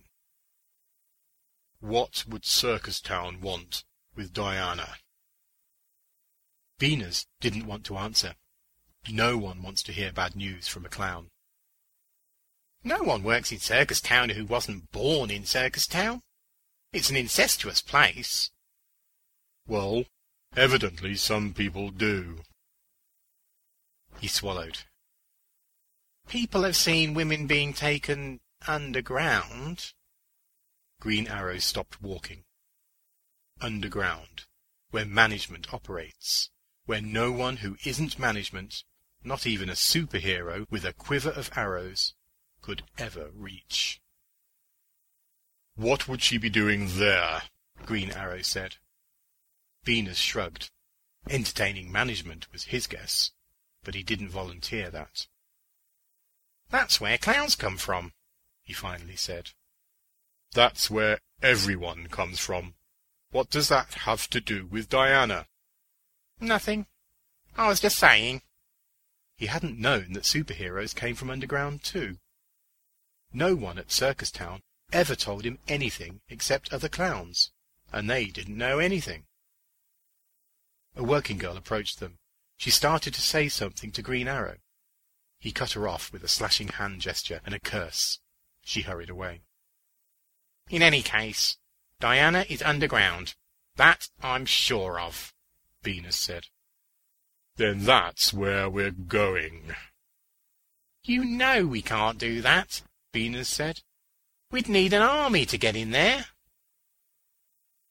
"What would Circus Town want with Diana?" Beena's didn't want to answer. No one wants to hear bad news from a clown. "No one works in Circus Town who wasn't born in Circus Town. It's an incestuous place." "Well, evidently some people do." He swallowed. "People have seen women being taken underground." Green Arrow stopped walking. Underground, where management operates, where no one who isn't management, not even a superhero with a quiver of arrows, could ever reach. "What would she be doing there?" Green Arrow said. Beena's shrugged. Entertaining management was his guess, but he didn't volunteer that. "That's where clowns come from," he finally said. "That's where everyone comes from. What does that have to do with Diana?" "Nothing. I was just saying." He hadn't known that superheroes came from underground too. No one at Circus Town ever told him anything except other clowns, and they didn't know anything. A working girl approached them. She started to say something to Green Arrow. He cut her off with a slashing hand gesture and a curse. She hurried away. "In any case, Diana is underground. That I'm sure of," Beena's said. "Then that's where we're going." "You know we can't do that," Beena's said. "We'd need an army to get in there."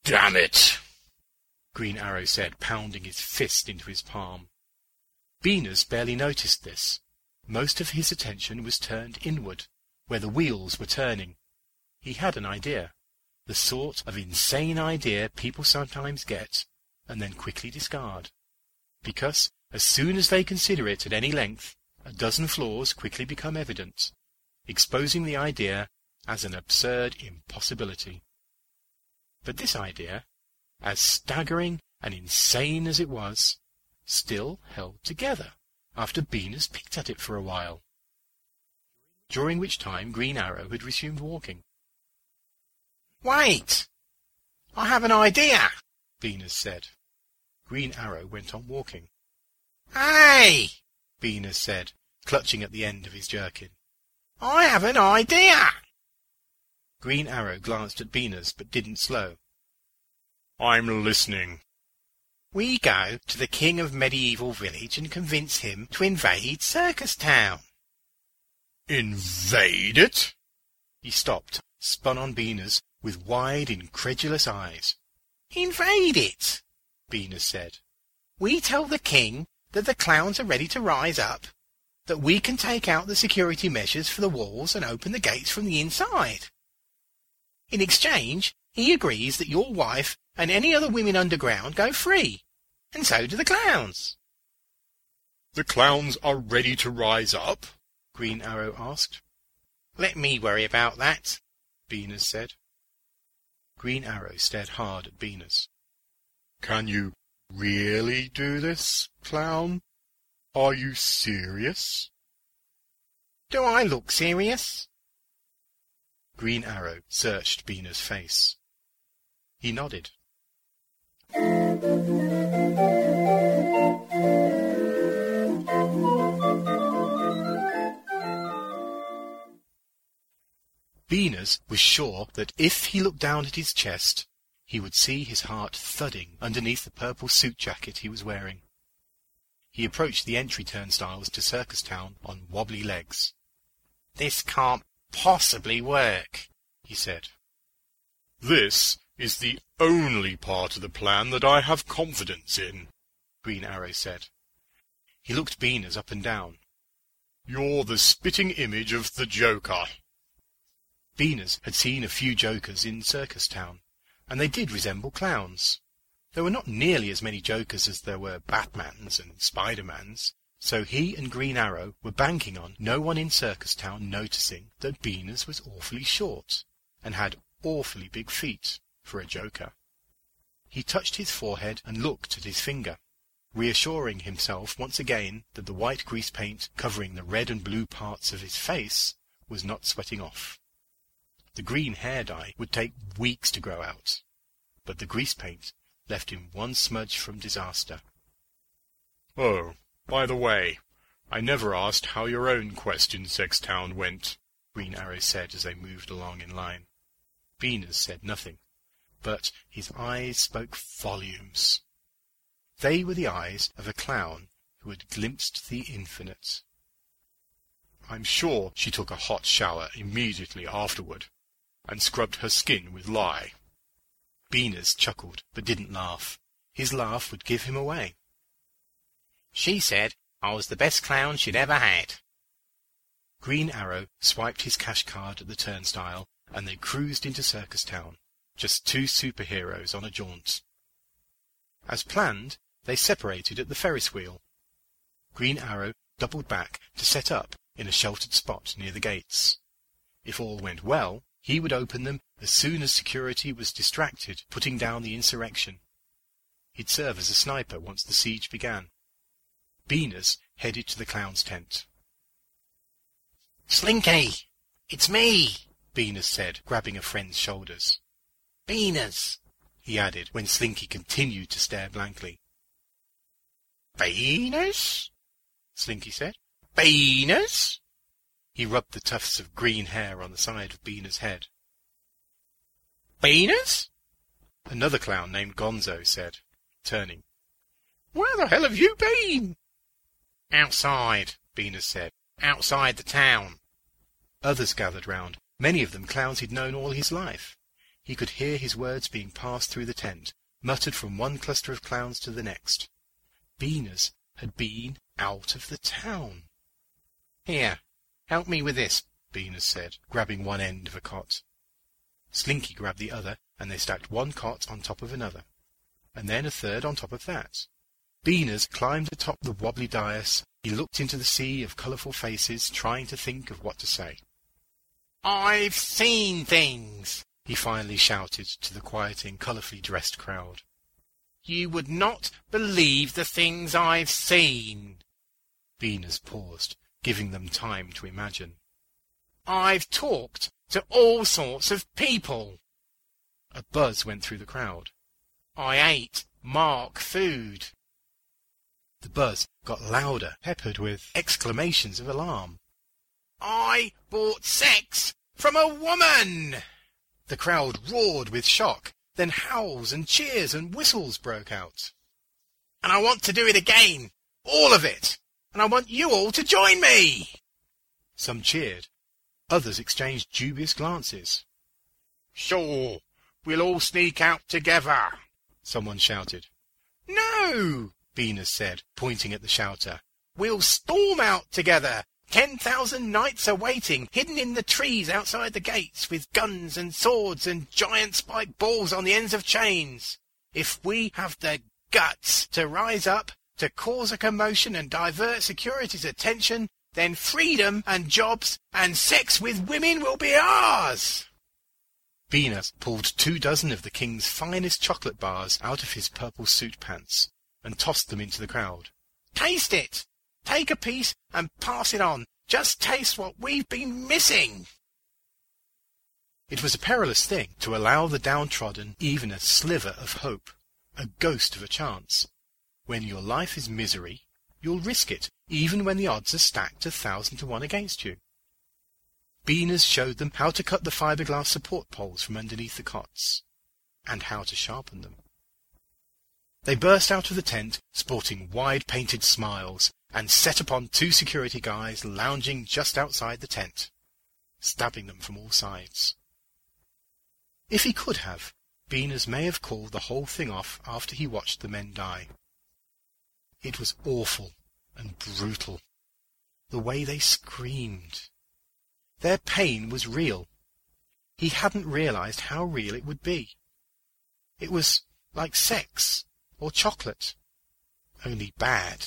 Damn it! Green Arrow said, pounding his fist into his palm. Beaners barely noticed this. Most of his attention was turned inward, where the wheels were turning. He had an idea, the sort of insane idea people sometimes get, and then quickly discard. Because, as soon as they consider it at any length, a dozen flaws quickly become evident, exposing the idea as an absurd impossibility. But this idea, as staggering and insane as it was, still held together after Beaners picked at it for a while, during which time Green Arrow had resumed walking. "Wait! I have an idea!" Beaners said. Green Arrow went on walking. "Hey!" Beaners said, clutching at the end of his jerkin. "I have an idea!" Green Arrow glanced at Beaners, but didn't slow. "I'm listening." "We go to the king of Medieval Village and convince him to invade Circus Town." "Invade it?" He stopped, spun on Beaners with wide, incredulous eyes. "Invade it," Beaners said. "We tell the king that the clowns are ready to rise up, that we can take out the security measures for the walls and open the gates from the inside. In exchange, he agrees that your wife and any other women underground go free, and so do the clowns." "The clowns are ready to rise up?" Green Arrow asked. "Let me worry about that," Beaners said. Green Arrow stared hard at Beaners. "Can you really do this, clown? Are you serious?" "Do I look serious?" Green Arrow searched Beaners' face. He nodded. Beaners was sure that if he looked down at his chest, he would see his heart thudding underneath the purple suit jacket he was wearing. He approached the entry turnstiles to Circus Town on wobbly legs. "This can't possibly work," he said. "This is the only part of the plan that I have confidence in," Green Arrow said. He looked Beaners up and down. "You're the spitting image of the Joker." Beaners had seen a few Jokers in Circus Town, and they did resemble clowns. There were not nearly as many Jokers as there were Batmans and Spider-Mans, so he and Green Arrow were banking on no one in Circus Town noticing that Beaners was awfully short, and had awfully big feet for a Joker. He touched his forehead and looked at his finger, reassuring himself once again that the white grease paint covering the red and blue parts of his face was not sweating off. The green hair dye would take weeks to grow out, but the grease paint left him one smudge from disaster. "Oh, by the way, I never asked how your own quest in Sextown went," Green Arrow said as they moved along in line. Beaners said nothing, but his eyes spoke volumes. They were the eyes of a clown who had glimpsed the infinite. "I'm sure she took a hot shower immediately afterward, and scrubbed her skin with lye." Beaners chuckled, but didn't laugh. His laugh would give him away. "She said I was the best clown she'd ever had." Green Arrow swiped his cash card at the turnstile, and they cruised into Circus Town, just two superheroes on a jaunt. As planned, they separated at the Ferris wheel. Green Arrow doubled back to set up in a sheltered spot near the gates. If all went well, he would open them as soon as security was distracted putting down the insurrection. He'd serve as a sniper once the siege began. Beaners headed to the clown's tent. "Slinky! It's me!" Beaners said, grabbing a friend's shoulders. "Beaners!" he added, when Slinky continued to stare blankly. "Beaners?" Slinky said. "Beaners?" He rubbed the tufts of green hair on the side of Beaners' head. "Beaners?" Another clown named Gonzo said, turning. "Where the hell have you been?" "Outside," Beaners said. "Outside the town." Others gathered round, many of them clowns he'd known all his life. he could hear his words being passed through the tent, muttered from one cluster of clowns to the next. Beaners had been out of the town. "Here, help me with this," Beaners said, grabbing one end of a cot. Slinky grabbed the other, and they stacked one cot on top of another, and then a third on top of that. Beaners climbed atop the wobbly dais. He looked into the sea of colourful faces, trying to think of what to say. "I've seen things," he finally shouted to the quieting, colourfully dressed crowd. "You would not believe the things I've seen." Beaners paused, giving them time to imagine. "I've talked to all sorts of people." A buzz went through the crowd. "I ate Mark food." The buzz got louder, peppered with exclamations of alarm. "I bought sex from a woman!" The crowd roared with shock. Then howls and cheers and whistles broke out. "And I want to do it again, all of it, and I want you all to join me!" Some cheered. Others exchanged dubious glances. "Sure, we'll all sneak out together," someone shouted. "No," Beaners said, pointing at the shouter. "We'll storm out together. 10,000 knights are waiting, hidden in the trees outside the gates, with guns and swords and giant spiked balls on the ends of chains. If we have the guts to rise up, to cause a commotion and divert security's attention, then freedom and jobs and sex with women will be ours." Beaners pulled 24 of the king's finest chocolate bars out of his purple suit pants and tossed them into the crowd. "Taste it! Take a piece and pass it on. Just taste what we've been missing." It was a perilous thing to allow the downtrodden even a sliver of hope, a ghost of a chance. When your life is misery, you'll risk it, even when the odds are stacked 1,000 to 1 against you. Beaners showed them how to cut the fiberglass support poles from underneath the cots, and how to sharpen them. They burst out of the tent, sporting wide painted smiles, and set upon 2 security guys lounging just outside the tent, stabbing them from all sides. If he could have, Beaners may have called the whole thing off after he watched the men die. It was awful and brutal, the way they screamed. Their pain was real. He hadn't realized how real it would be. It was like sex or chocolate, only bad.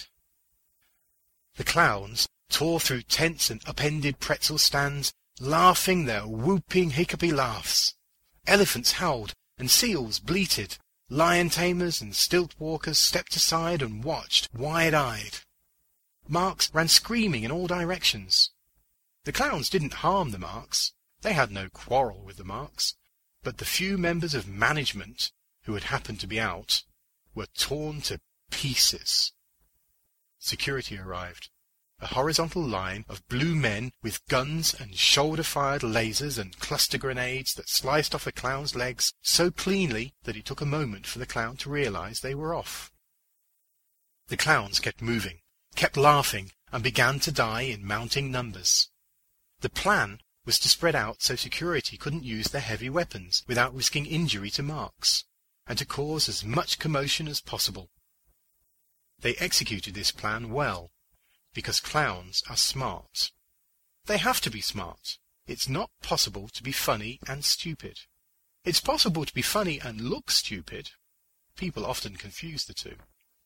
The clowns tore through tents and upended pretzel stands, laughing their whooping hiccupy laughs. Elephants howled and seals bleated. Lion tamers and stilt walkers stepped aside and watched, wide-eyed. Marks ran screaming in all directions. The clowns didn't harm the Marks. They had no quarrel with the Marks. But the few members of management who had happened to be out were torn to pieces. Security arrived. A horizontal line of blue men with guns and shoulder-fired lasers and cluster grenades that sliced off a clown's legs so cleanly that it took a moment for the clown to realize they were off. The clowns kept moving, kept laughing, and began to die in mounting numbers. The plan was to spread out so security couldn't use their heavy weapons without risking injury to Marks, and to cause as much commotion as possible. They executed this plan well, because clowns are smart. They have to be smart. It's not possible to be funny and stupid. It's possible to be funny and look stupid. People often confuse the two.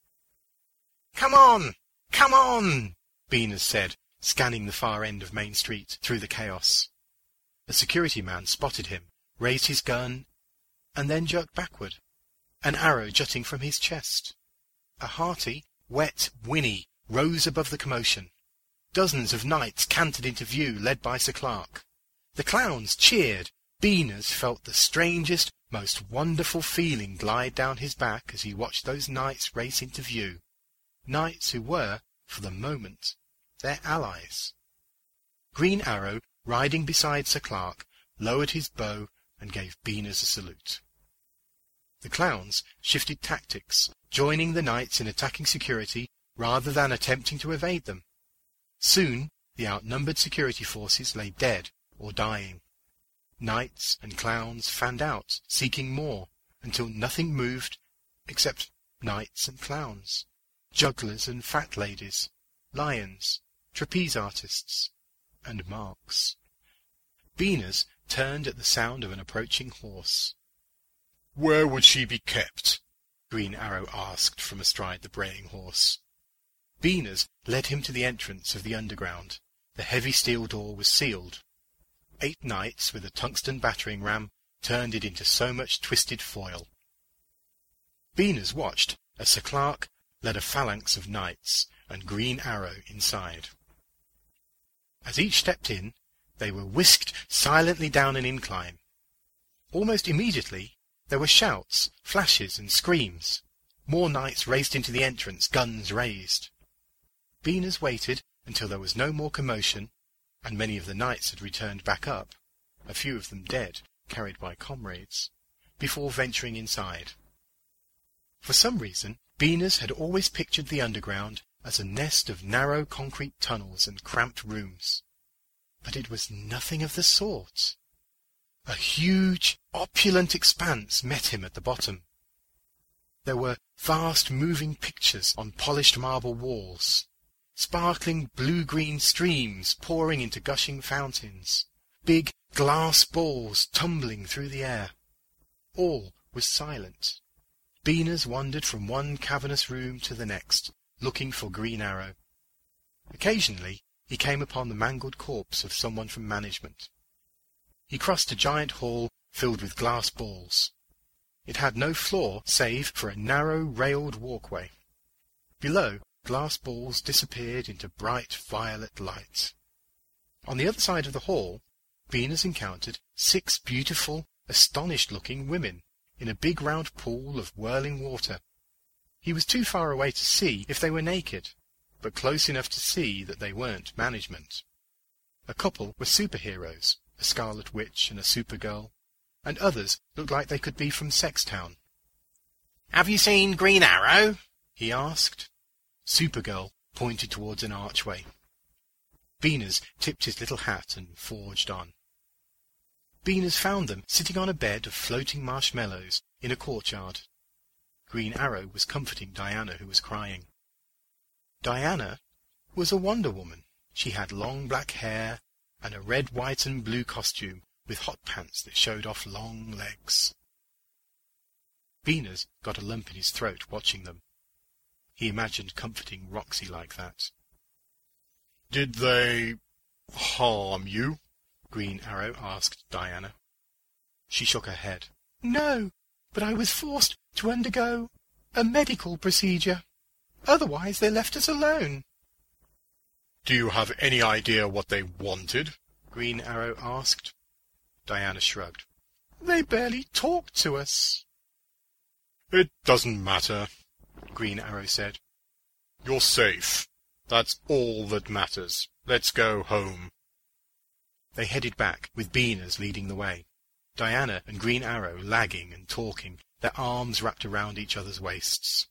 "Come on! Come on!" Beaners said, scanning the far end of Main Street through the chaos. A security man spotted him, raised his gun, and then jerked backward, an arrow jutting from his chest. A hearty, wet whinny rose above the commotion. Dozens of knights cantered into view, led by Sir Clark. The clowns cheered. Beaners felt the strangest, most wonderful feeling glide down his back as he watched those knights race into view. Knights who were, for the moment, their allies. Green Arrow, riding beside Sir Clark, lowered his bow and gave Beaners a salute. The clowns shifted tactics, joining the knights in attacking security rather than attempting to evade them. Soon the outnumbered security forces lay dead or dying. Knights and clowns fanned out, seeking more, until nothing moved except knights and clowns, jugglers and fat ladies, lions, trapeze artists, and marks. Beaners turned at the sound of an approaching horse. "Where would she be kept?" Green Arrow asked from astride the braying horse. Beaners led him to the entrance of the underground. The heavy steel door was sealed. 8 knights with a tungsten battering ram turned it into so much twisted foil. Beaners watched as Sir Clark led a phalanx of knights and Green Arrow inside. As each stepped in, they were whisked silently down an incline. Almost immediately there were shouts, flashes, and screams. More knights raced into the entrance, guns raised. Beaners waited until there was no more commotion, and many of the knights had returned back up, a few of them dead, carried by comrades, before venturing inside. For some reason, Beaners had always pictured the underground as a nest of narrow concrete tunnels and cramped rooms. But it was nothing of the sort. A huge, opulent expanse met him at the bottom. There were vast moving pictures on polished marble walls, sparkling blue-green streams pouring into gushing fountains, big glass balls tumbling through the air. All was silent. Beaners wandered from one cavernous room to the next, looking for Green Arrow. Occasionally he came upon the mangled corpse of someone from management. He crossed a giant hall filled with glass balls. It had no floor save for a narrow railed walkway. Below, glass balls disappeared into bright violet light. On the other side of the hall, Beaners encountered 6 beautiful, astonished-looking women in a big round pool of whirling water. He was too far away to see if they were naked, but close enough to see that they weren't management. A couple were superheroes, a Scarlet Witch and a Supergirl, and others looked like they could be from Sextown. "Have you seen Green Arrow?" he asked. Supergirl pointed towards an archway. Beaners tipped his little hat and forged on. Beaners found them sitting on a bed of floating marshmallows in a courtyard. Green Arrow was comforting Diana, who was crying. Diana was a Wonder Woman. She had long black hair and a red, white, and blue costume with hot pants that showed off long legs. Beaners got a lump in his throat watching them. He imagined comforting Roxy like that. "Did they harm you?" Green Arrow asked Diana. She shook her head. "No, but I was forced to undergo a medical procedure. Otherwise they left us alone." "Do you have any idea what they wanted?" Green Arrow asked. Diana shrugged. "They barely talked to us." "It doesn't matter," Green Arrow said. "You're safe. That's all that matters. Let's go home." They headed back, with Beaners leading the way. Diana and Green Arrow lagging and talking, their arms wrapped around each other's waists.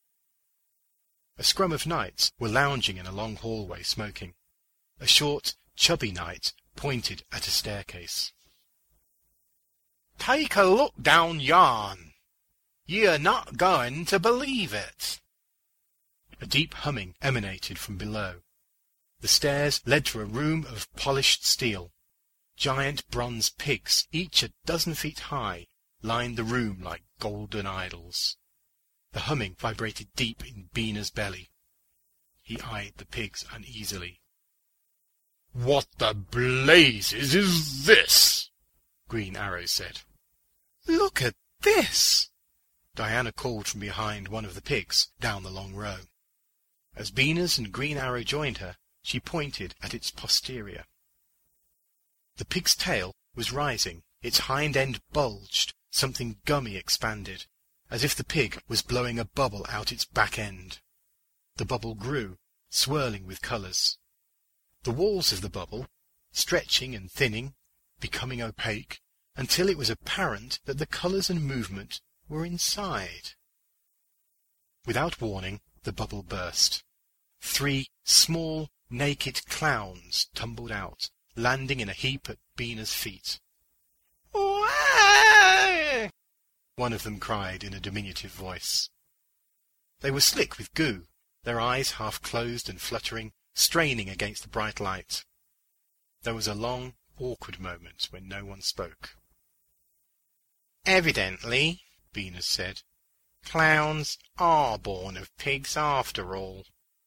A scrum of knights were lounging in a long hallway smoking. A short, chubby knight pointed at a staircase. "Take a look down yon. You're not going to believe it." A deep humming emanated from below. The stairs led to a room of polished steel. Giant bronze pigs, each a dozen feet high, lined the room like golden idols. The humming vibrated deep in Beaners' belly. He eyed the pigs uneasily. "What the blazes is this?" Green Arrow said. "Look at this!" Diana called from behind one of the pigs down the long row. As Beaners and Green Arrow joined her, she pointed at its posterior. The pig's tail was rising, its hind end bulged, something gummy expanded, as if the pig was blowing a bubble out its back end. The bubble grew, swirling with colours. The walls of the bubble, stretching and thinning, becoming opaque, until it was apparent that the colours and movement were inside. Without warning, the bubble burst. 3 small, naked clowns tumbled out, landing in a heap at Beaners' feet. "Wah!" one of them cried in a diminutive voice. They were slick with goo, their eyes half closed and fluttering, straining against the bright light. There was a long, awkward moment when no one spoke. "Evidently," Beaners said, "clowns are born of pigs after all."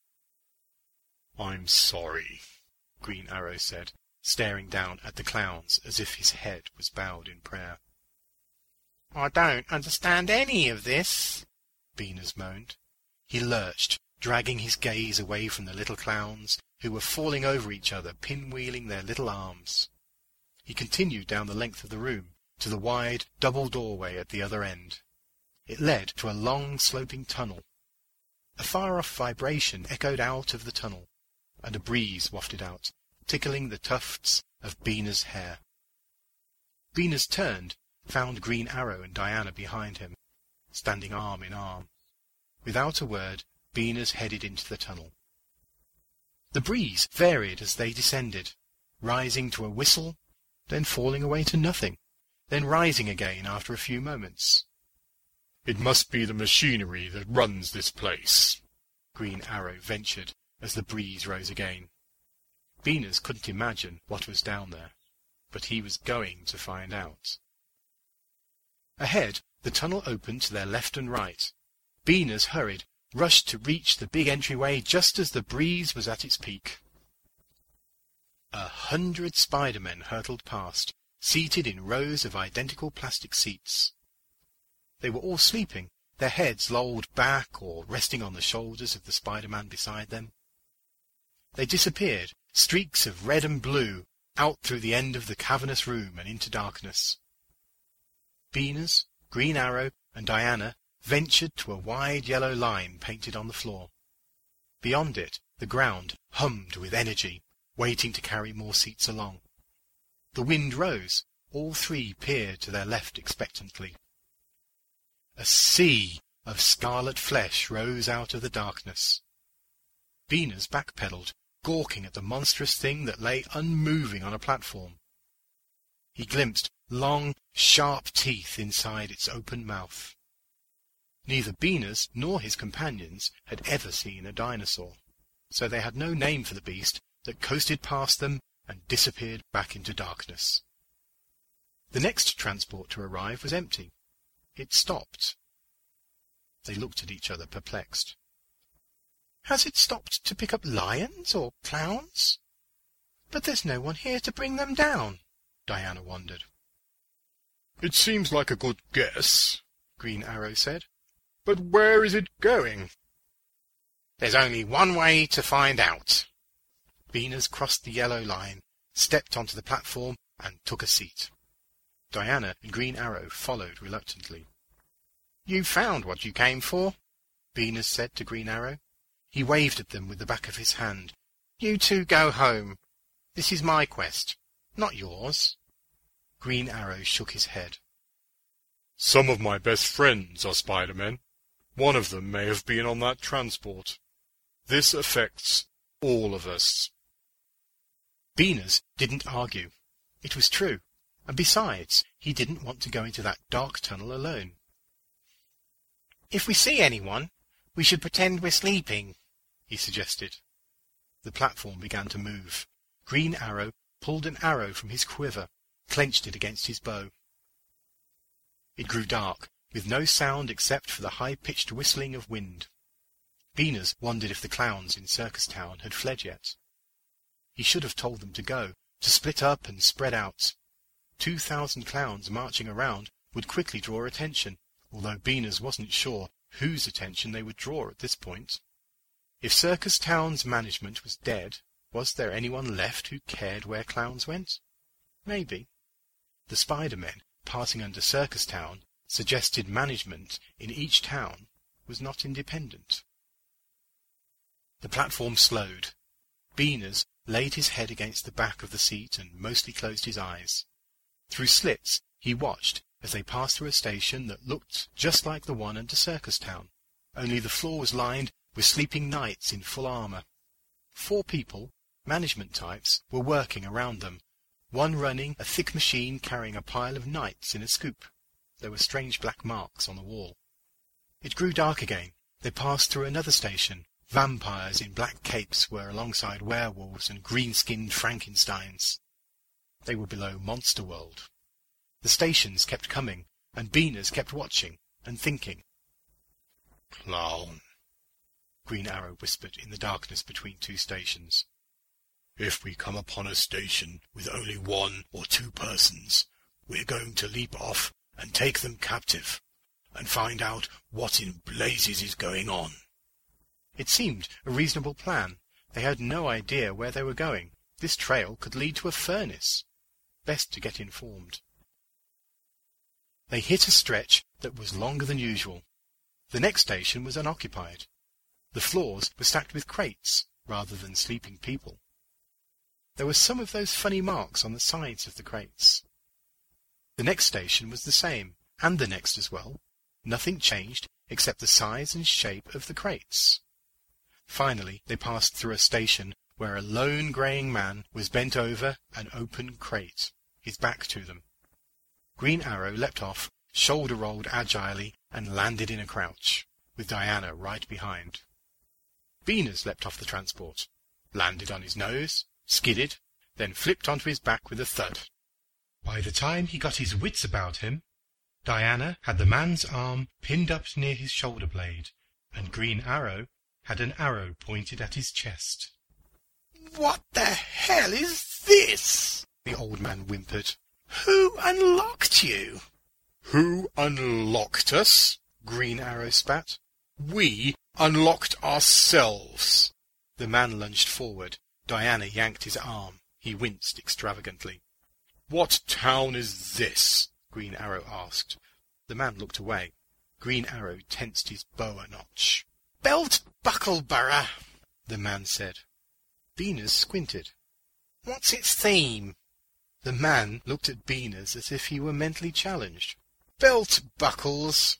"I'm sorry," Green Arrow said, staring down at the clowns as if his head was bowed in prayer. "I don't understand any of this," Beaners moaned. He lurched, dragging his gaze away from the little clowns, who were falling over each other, pinwheeling their little arms. He continued down the length of the room, to the wide, double doorway at the other end. It led to a long, sloping tunnel. A far-off vibration echoed out of the tunnel, and a breeze wafted out, tickling the tufts of Beaners' hair. Beaners turned, found Green Arrow and Diana behind him, standing arm in arm. Without a word, Beaners headed into the tunnel. The breeze varied as they descended, rising to a whistle, then falling away to nothing, then rising again after a few moments. "It must be the machinery that runs this place," Green Arrow ventured as the breeze rose again. Beaners couldn't imagine what was down there, but he was going to find out. Ahead, the tunnel opened to their left and right. Beaners hurried, rushed to reach the big entryway just as the breeze was at its peak. 100 Spider-Men hurtled past, seated in rows of identical plastic seats. They were all sleeping, their heads lolled back or resting on the shoulders of the Spider-Man beside them. They disappeared, streaks of red and blue, out through the end of the cavernous room and into darkness. Beaners, Green Arrow, and Diana ventured to a wide yellow line painted on the floor. Beyond it, the ground hummed with energy, waiting to carry more seats along. The wind rose. All three peered to their left expectantly. A sea of scarlet flesh rose out of the darkness. Beaners backpedaled, gawking at the monstrous thing that lay unmoving on a platform. He glimpsed long, sharp teeth inside its open mouth. Neither Beaners nor his companions had ever seen a dinosaur, so they had no name for the beast that coasted past them and disappeared back into darkness. The next transport to arrive was empty. It stopped. They looked at each other, perplexed. "Has it stopped to pick up lions or clowns? But there's no one here to bring them down," Diana wondered. "It seems like a good guess," Green Arrow said. "But where is it going?" "There's only one way to find out." Beaners crossed the yellow line, stepped onto the platform, and took a seat. Diana and Green Arrow followed reluctantly. "You found what you came for," Beaners said to Green Arrow. He waved at them with the back of his hand. "You two go home. This is my quest, not yours." Green Arrow shook his head. "Some of my best friends are Spider-Men. One of them may have been on that transport. This affects all of us." Beaners didn't argue. It was true, and besides, he didn't want to go into that dark tunnel alone. "If we see anyone, we should pretend we're sleeping," he suggested. The platform began to move. Green Arrow pulled an arrow from his quiver, clenched it against his bow. It grew dark, with no sound except for the high-pitched whistling of wind. Beaners wondered if the clowns in Circus Town had fled yet. He should have told them to go, to split up and spread out. 2,000 clowns marching around would quickly draw attention, although Beaners wasn't sure whose attention they would draw at this point. If Circus Town's management was dead, was there anyone left who cared where clowns went? Maybe. The Spider-Men passing under Circus Town suggested management in each town was not independent. The platform slowed. Beaners laid his head against the back of the seat and mostly closed his eyes. Through slits he watched as they passed through a station that looked just like the one under Circus Town, only the floor was lined with sleeping knights in full armour. 4 people, management types, were working around them, one running a thick machine carrying a pile of knights in a scoop. There were strange black marks on the wall. It grew dark again. They passed through another station. Vampires in black capes were alongside werewolves and green-skinned Frankensteins. They were below Monster World. The stations kept coming, and Beaners kept watching and thinking. Clown, Green Arrow whispered in the darkness between two stations. If we come upon a station with only 1 or 2 persons, we're going to leap off and take them captive, and find out what in blazes is going on. It seemed a reasonable plan. They had no idea where they were going. This trail could lead to a furnace. Best to get informed. They hit a stretch that was longer than usual. The next station was unoccupied. The floors were stacked with crates rather than sleeping people. There were some of those funny marks on the sides of the crates. The next station was the same, and the next as well. Nothing changed except the size and shape of the crates. Finally, they passed through a station where a lone greying man was bent over an open crate, his back to them. Green Arrow leapt off, shoulder-rolled agilely, and landed in a crouch, with Diana right behind. Beaners leapt off the transport, landed on his nose, skidded, then flipped onto his back with a thud. By the time he got his wits about him, Diana had the man's arm pinned up near his shoulder blade, and Green Arrow had an arrow pointed at his chest. "What the hell is this?" the old man whimpered. "Who unlocked you?" Who unlocked us? Green Arrow spat. We unlocked ourselves. The man lunged forward. Diana yanked his arm. He winced extravagantly. What town is this? Green Arrow asked. The man looked away. Green Arrow tensed his bow a notch. "Belt Buckleborough," the man said. Beaners squinted. "What's its theme?" The man looked at Beaners as if he were mentally challenged. "Belt buckles."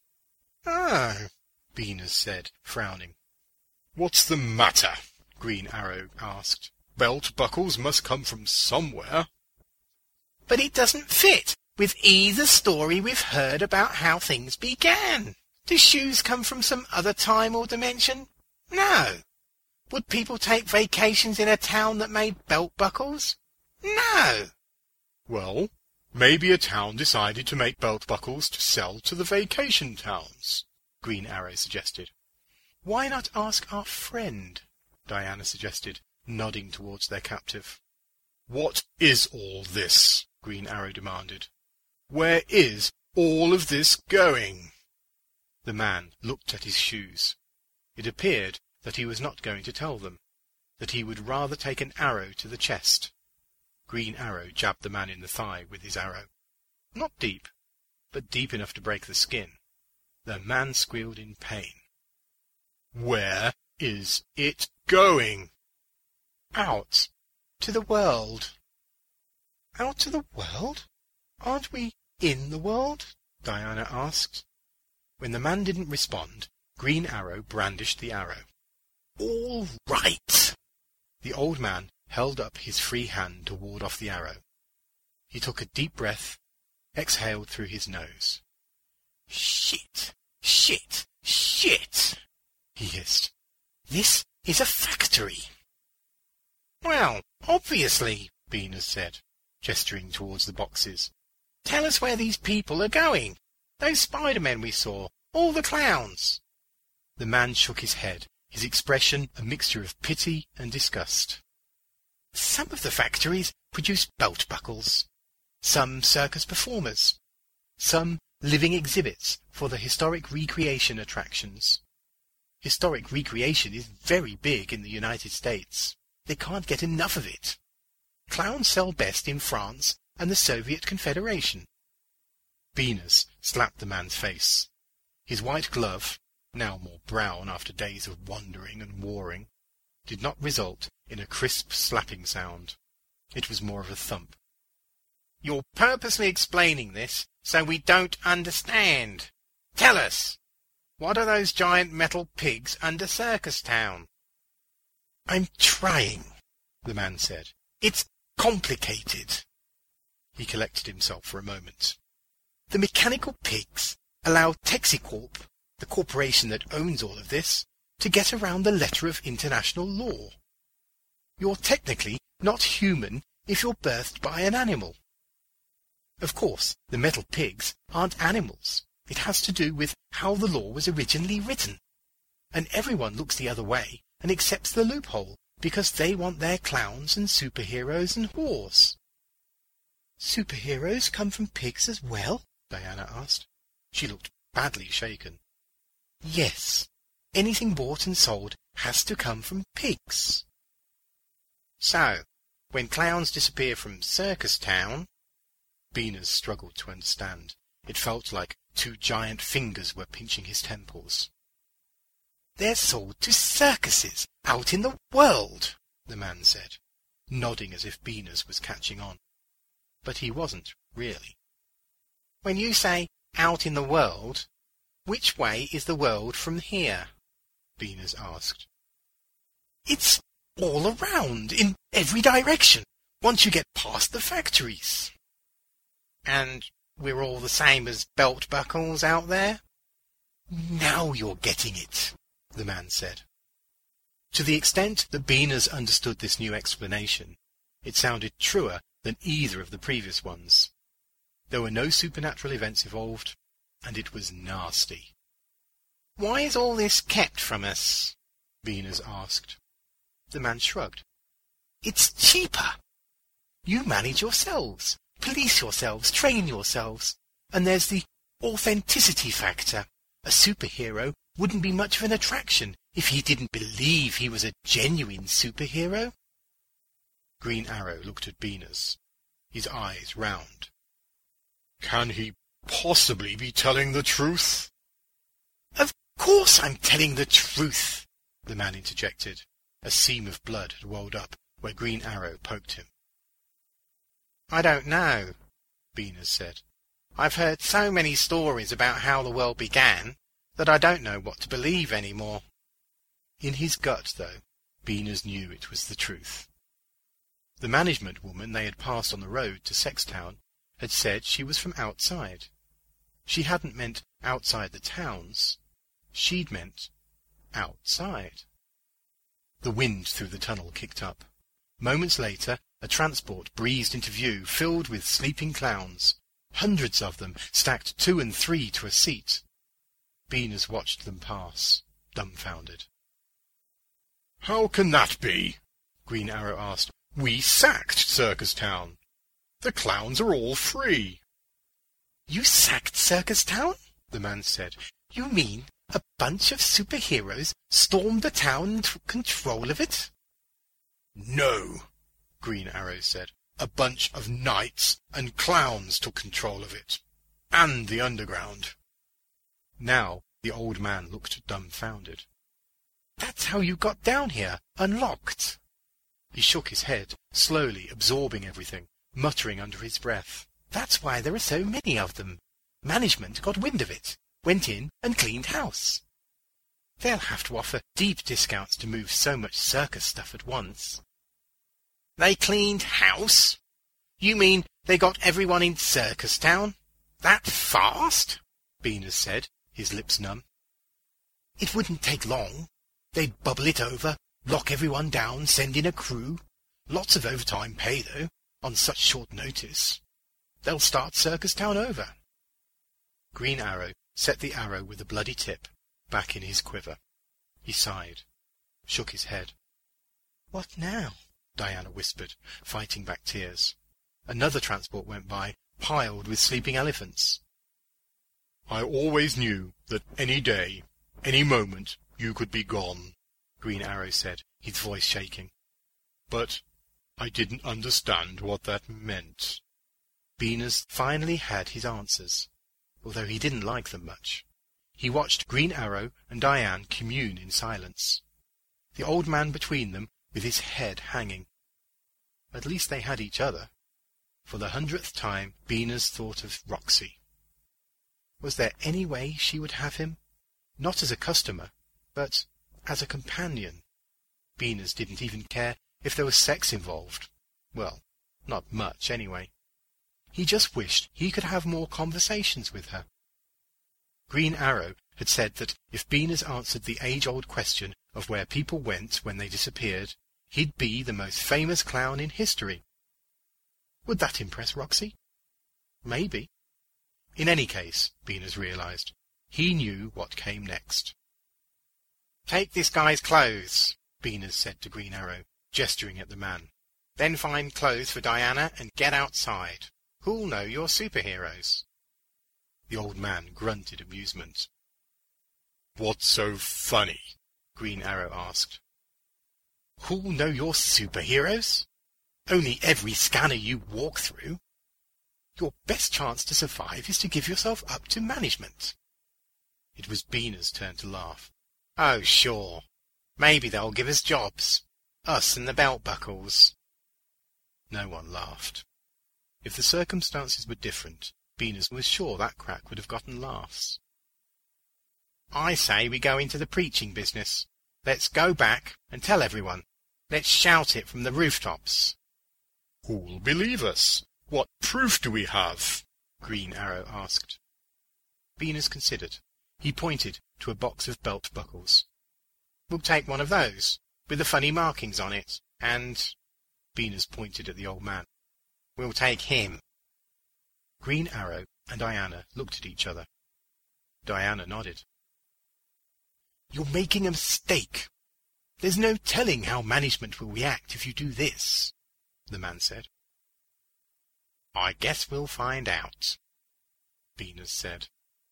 "Oh," Beaners said, frowning. "What's the matter?" Green Arrow asked. "Belt buckles must come from somewhere." "But it doesn't fit with either story we've heard about how things began. Do shoes come from some other time or dimension? No. Would people take vacations in a town that made belt buckles? No. Well, maybe a town decided to make belt buckles to sell to the vacation towns, Green Arrow suggested. Why not ask our friend? Diana suggested, nodding towards their captive. What is all this? Green Arrow demanded. Where is all of this going? The man looked at his shoes. It appeared that he was not going to tell them, that he would rather take an arrow to the chest. Green Arrow jabbed the man in the thigh with his arrow. Not deep, but deep enough to break the skin. The man squealed in pain. Where is it going? Out. To the world. Out to the world? Aren't we in the world? Diana asked. When the man didn't respond, Green Arrow brandished the arrow. All right. The old man held up his free hand to ward off the arrow. He took a deep breath, exhaled through his nose. Shit, shit, shit, he hissed. This is a factory. Well, obviously, Beaners said, gesturing towards the boxes. Tell us where these people are going. Those Spider-Men we saw, all the clowns. The man shook his head, his expression a mixture of pity and disgust. Some of the factories produce belt buckles, some circus performers, some living exhibits for the historic recreation attractions. Historic recreation is very big in the United States. They can't get enough of it. Clowns sell best in France and the Soviet Confederation. Beaners slapped the man's face. His white glove, now more brown after days of wandering and warring, did not result in a crisp slapping sound. It was more of a thump. You're purposely explaining this so we don't understand. Tell us, what are those giant metal pigs under Circus Town? I'm trying, the man said. It's complicated. He collected himself for a moment. The mechanical pigs allow Texicorp, the corporation that owns all of this, to get around the letter of international law. You're technically not human if you're birthed by an animal. Of course, the metal pigs aren't animals. It has to do with how the law was originally written. And everyone looks the other way and accepts the loophole because they want their clowns and superheroes and whores. Superheroes come from pigs as well? Diana asked. She looked badly shaken. Yes. Anything bought and sold has to come from pigs. So, when clowns disappear from Circus Town... Beaners struggled to understand. It felt like 2 giant fingers were pinching his temples. They're sold to circuses out in the world, the man said, nodding as if Beaners was catching on. But he wasn't, really. When you say out in the world, which way is the world from here? Beaners asked. It's all around, in every direction, once you get past the factories. And we're all the same as belt buckles out there? Now you're getting it, the man said. To the extent that Beaners understood this new explanation, it sounded truer than either of the previous ones. There were no supernatural events involved, and it was nasty. Why is all this kept from us? Beaners asked. The man shrugged. It's cheaper. You manage yourselves, police yourselves, train yourselves, and there's the authenticity factor. A superhero wouldn't be much of an attraction if he didn't believe he was a genuine superhero. Green Arrow looked at Beaners, his eyes round. Can he possibly be telling the truth? Of course I'm telling the truth, the man interjected. A seam of blood had welled up where Green Arrow poked him. I don't know, Beaners said. I've heard so many stories about how the world began that I don't know what to believe any more. In his gut, though, Beaners knew it was the truth. The management woman they had passed on the road to Sextown had said she was from outside. She hadn't meant outside the towns. She'd meant outside. The wind through the tunnel kicked up. Moments later, a transport breezed into view, filled with sleeping clowns, hundreds of them stacked 2 and 3 to a seat. Beaners watched them pass, dumbfounded. How can that be? Green Arrow asked. We sacked Circus Town. The clowns are all free. You sacked Circus Town? The man said. You mean a bunch of superheroes stormed the town and took control of it? No, Green Arrow said. A bunch of knights and clowns took control of it. And the underground. Now the old man looked dumbfounded. That's how you got down here, unlocked. He shook his head, slowly absorbing everything, muttering under his breath. That's why there are so many of them. Management got wind of it, went in and cleaned house. They'll have to offer deep discounts to move so much circus stuff at once. They cleaned house? You mean they got everyone in Circus Town? That fast? Beaners said, his lips numb. It wouldn't take long. They'd bubble it over, lock everyone down, send in a crew. Lots of overtime pay, though, on such short notice. They'll start Circus Town over. Green Arrow set the arrow with the bloody tip back in his quiver. He sighed, shook his head. What now? Diana whispered, fighting back tears. Another transport went by, piled with sleeping elephants. I always knew that any day, any moment, you could be gone, Green Arrow said, his voice shaking. But I didn't understand what that meant. Beaners finally had his answers, although he didn't like them much. He watched Green Arrow and Diane commune in silence, the old man between them with his head hanging. At least they had each other. For the 100th time, Beaners thought of Roxy. Was there any way she would have him? Not as a customer, but as a companion. Beaners didn't even care if there was sex involved. Well, Not much, anyway. He just wished he could have more conversations with her. Green Arrow had said that if Beaners answered the age-old question of where people went when they disappeared, he'd be the most famous clown in history. Would that impress Roxy? Maybe. In any case, Beaners realized, he knew what came next. "Take this guy's clothes," Beaners said to Green Arrow, gesturing at the man. "Then find clothes for Diana and get outside. Who'll know you're superheroes?" The old man grunted amusement. "What's so funny?" Green Arrow asked. "Who'll know you're superheroes? Only every scanner you walk through. Your best chance to survive is to give yourself up to management." It was Beaners' turn to laugh. "Oh, sure. Maybe they'll give us jobs. Us and the belt buckles." No one laughed. If the circumstances were different, Beaners was sure that crack would have gotten laughs. "I say we go into the preaching business. Let's go back and tell everyone. Let's shout it from the rooftops." "Who'll believe us? What proof do we have?" Green Arrow asked. Beaners considered. He pointed to a box of belt buckles. "We'll take one of those, with the funny markings on it, and—" Beaners pointed at the old man. "We'll take him." Green Arrow and Diana looked at each other. Diana nodded. "You're making a mistake. There's no telling how management will react if you do this," the man said. "I guess we'll find out," Beaners said.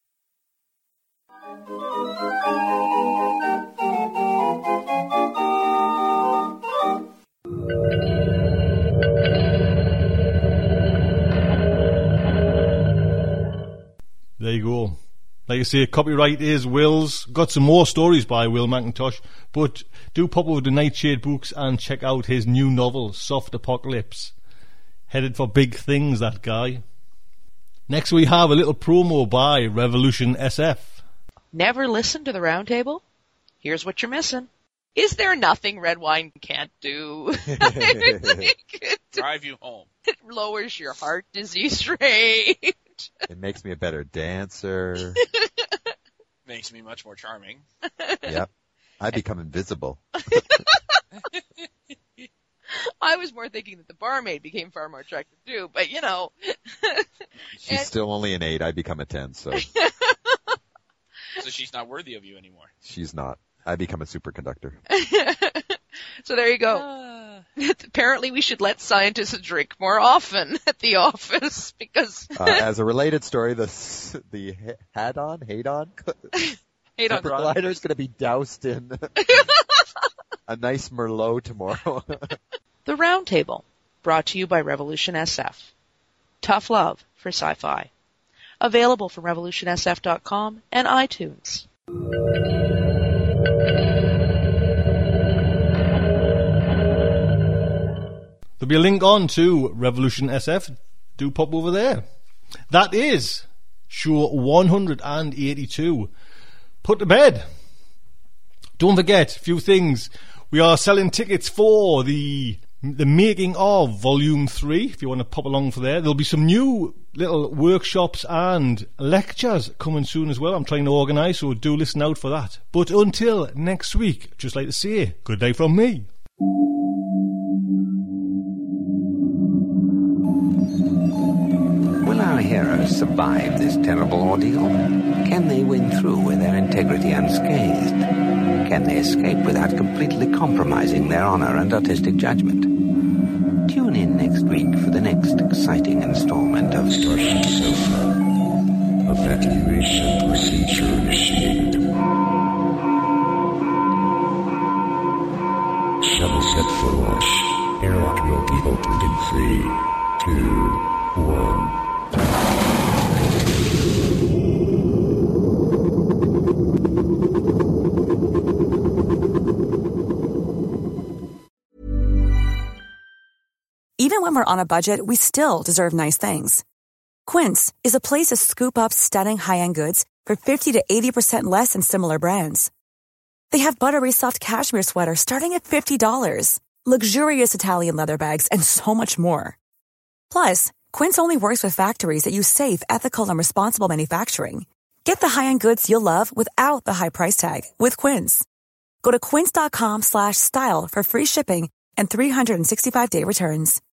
There you go. Like I say, copyright is Will's. Got some more stories by Will McIntosh, but do pop over to Nightshade Books and check out his new novel, Soft Apocalypse. Headed for big things, that guy. Next we have a little promo by Revolution SF. Never listened to the Roundtable? Here's what you're missing. Is there nothing red wine can't do? Drive you home. It lowers your heart disease rate. It makes me a better dancer. Makes me much more charming. Yep. I become invisible. I was more thinking that the barmaid became far more attractive too, but you know. She's still only an 8. I become a 10, so. So she's not worthy of you anymore. She's not. I become a superconductor. So there you go. Apparently we should let scientists drink more often at the office because... as a related story, the Hadron glider is going to be doused in a nice Merlot tomorrow. The Roundtable, brought to you by Revolution SF. Tough love for sci-fi. Available from revolutionsf.com and iTunes. There'll be a link on to Revolution SF. Do pop over there. That is show 182. Put to bed. Don't forget a few things. We are selling tickets for the making of Volume 3, if you want to pop along for there. There'll be some new little workshops and lectures coming soon as well. I'm trying to organise, so do listen out for that. But until next week, just like to say, good day from me. Will our heroes survive this terrible ordeal? Can they win through with their integrity unscathed? Can they escape without completely compromising their honor and artistic judgment? Tune in next week for the next exciting installment of Starship Sofa. Evacuation procedure initiated. Shuttle set for launch. Airlock will be opened in 3, 2, 1. Even when we're on a budget, we still deserve nice things. Quince is a place to scoop up stunning high-end goods for 50 to 80% less than similar brands. They have buttery soft cashmere sweaters starting at $50, luxurious Italian leather bags, and so much more. Plus, Quince only works with factories that use safe, ethical, and responsible manufacturing. Get the high-end goods you'll love without the high price tag with Quince. Go to quince.com/style for free shipping and 365-day returns.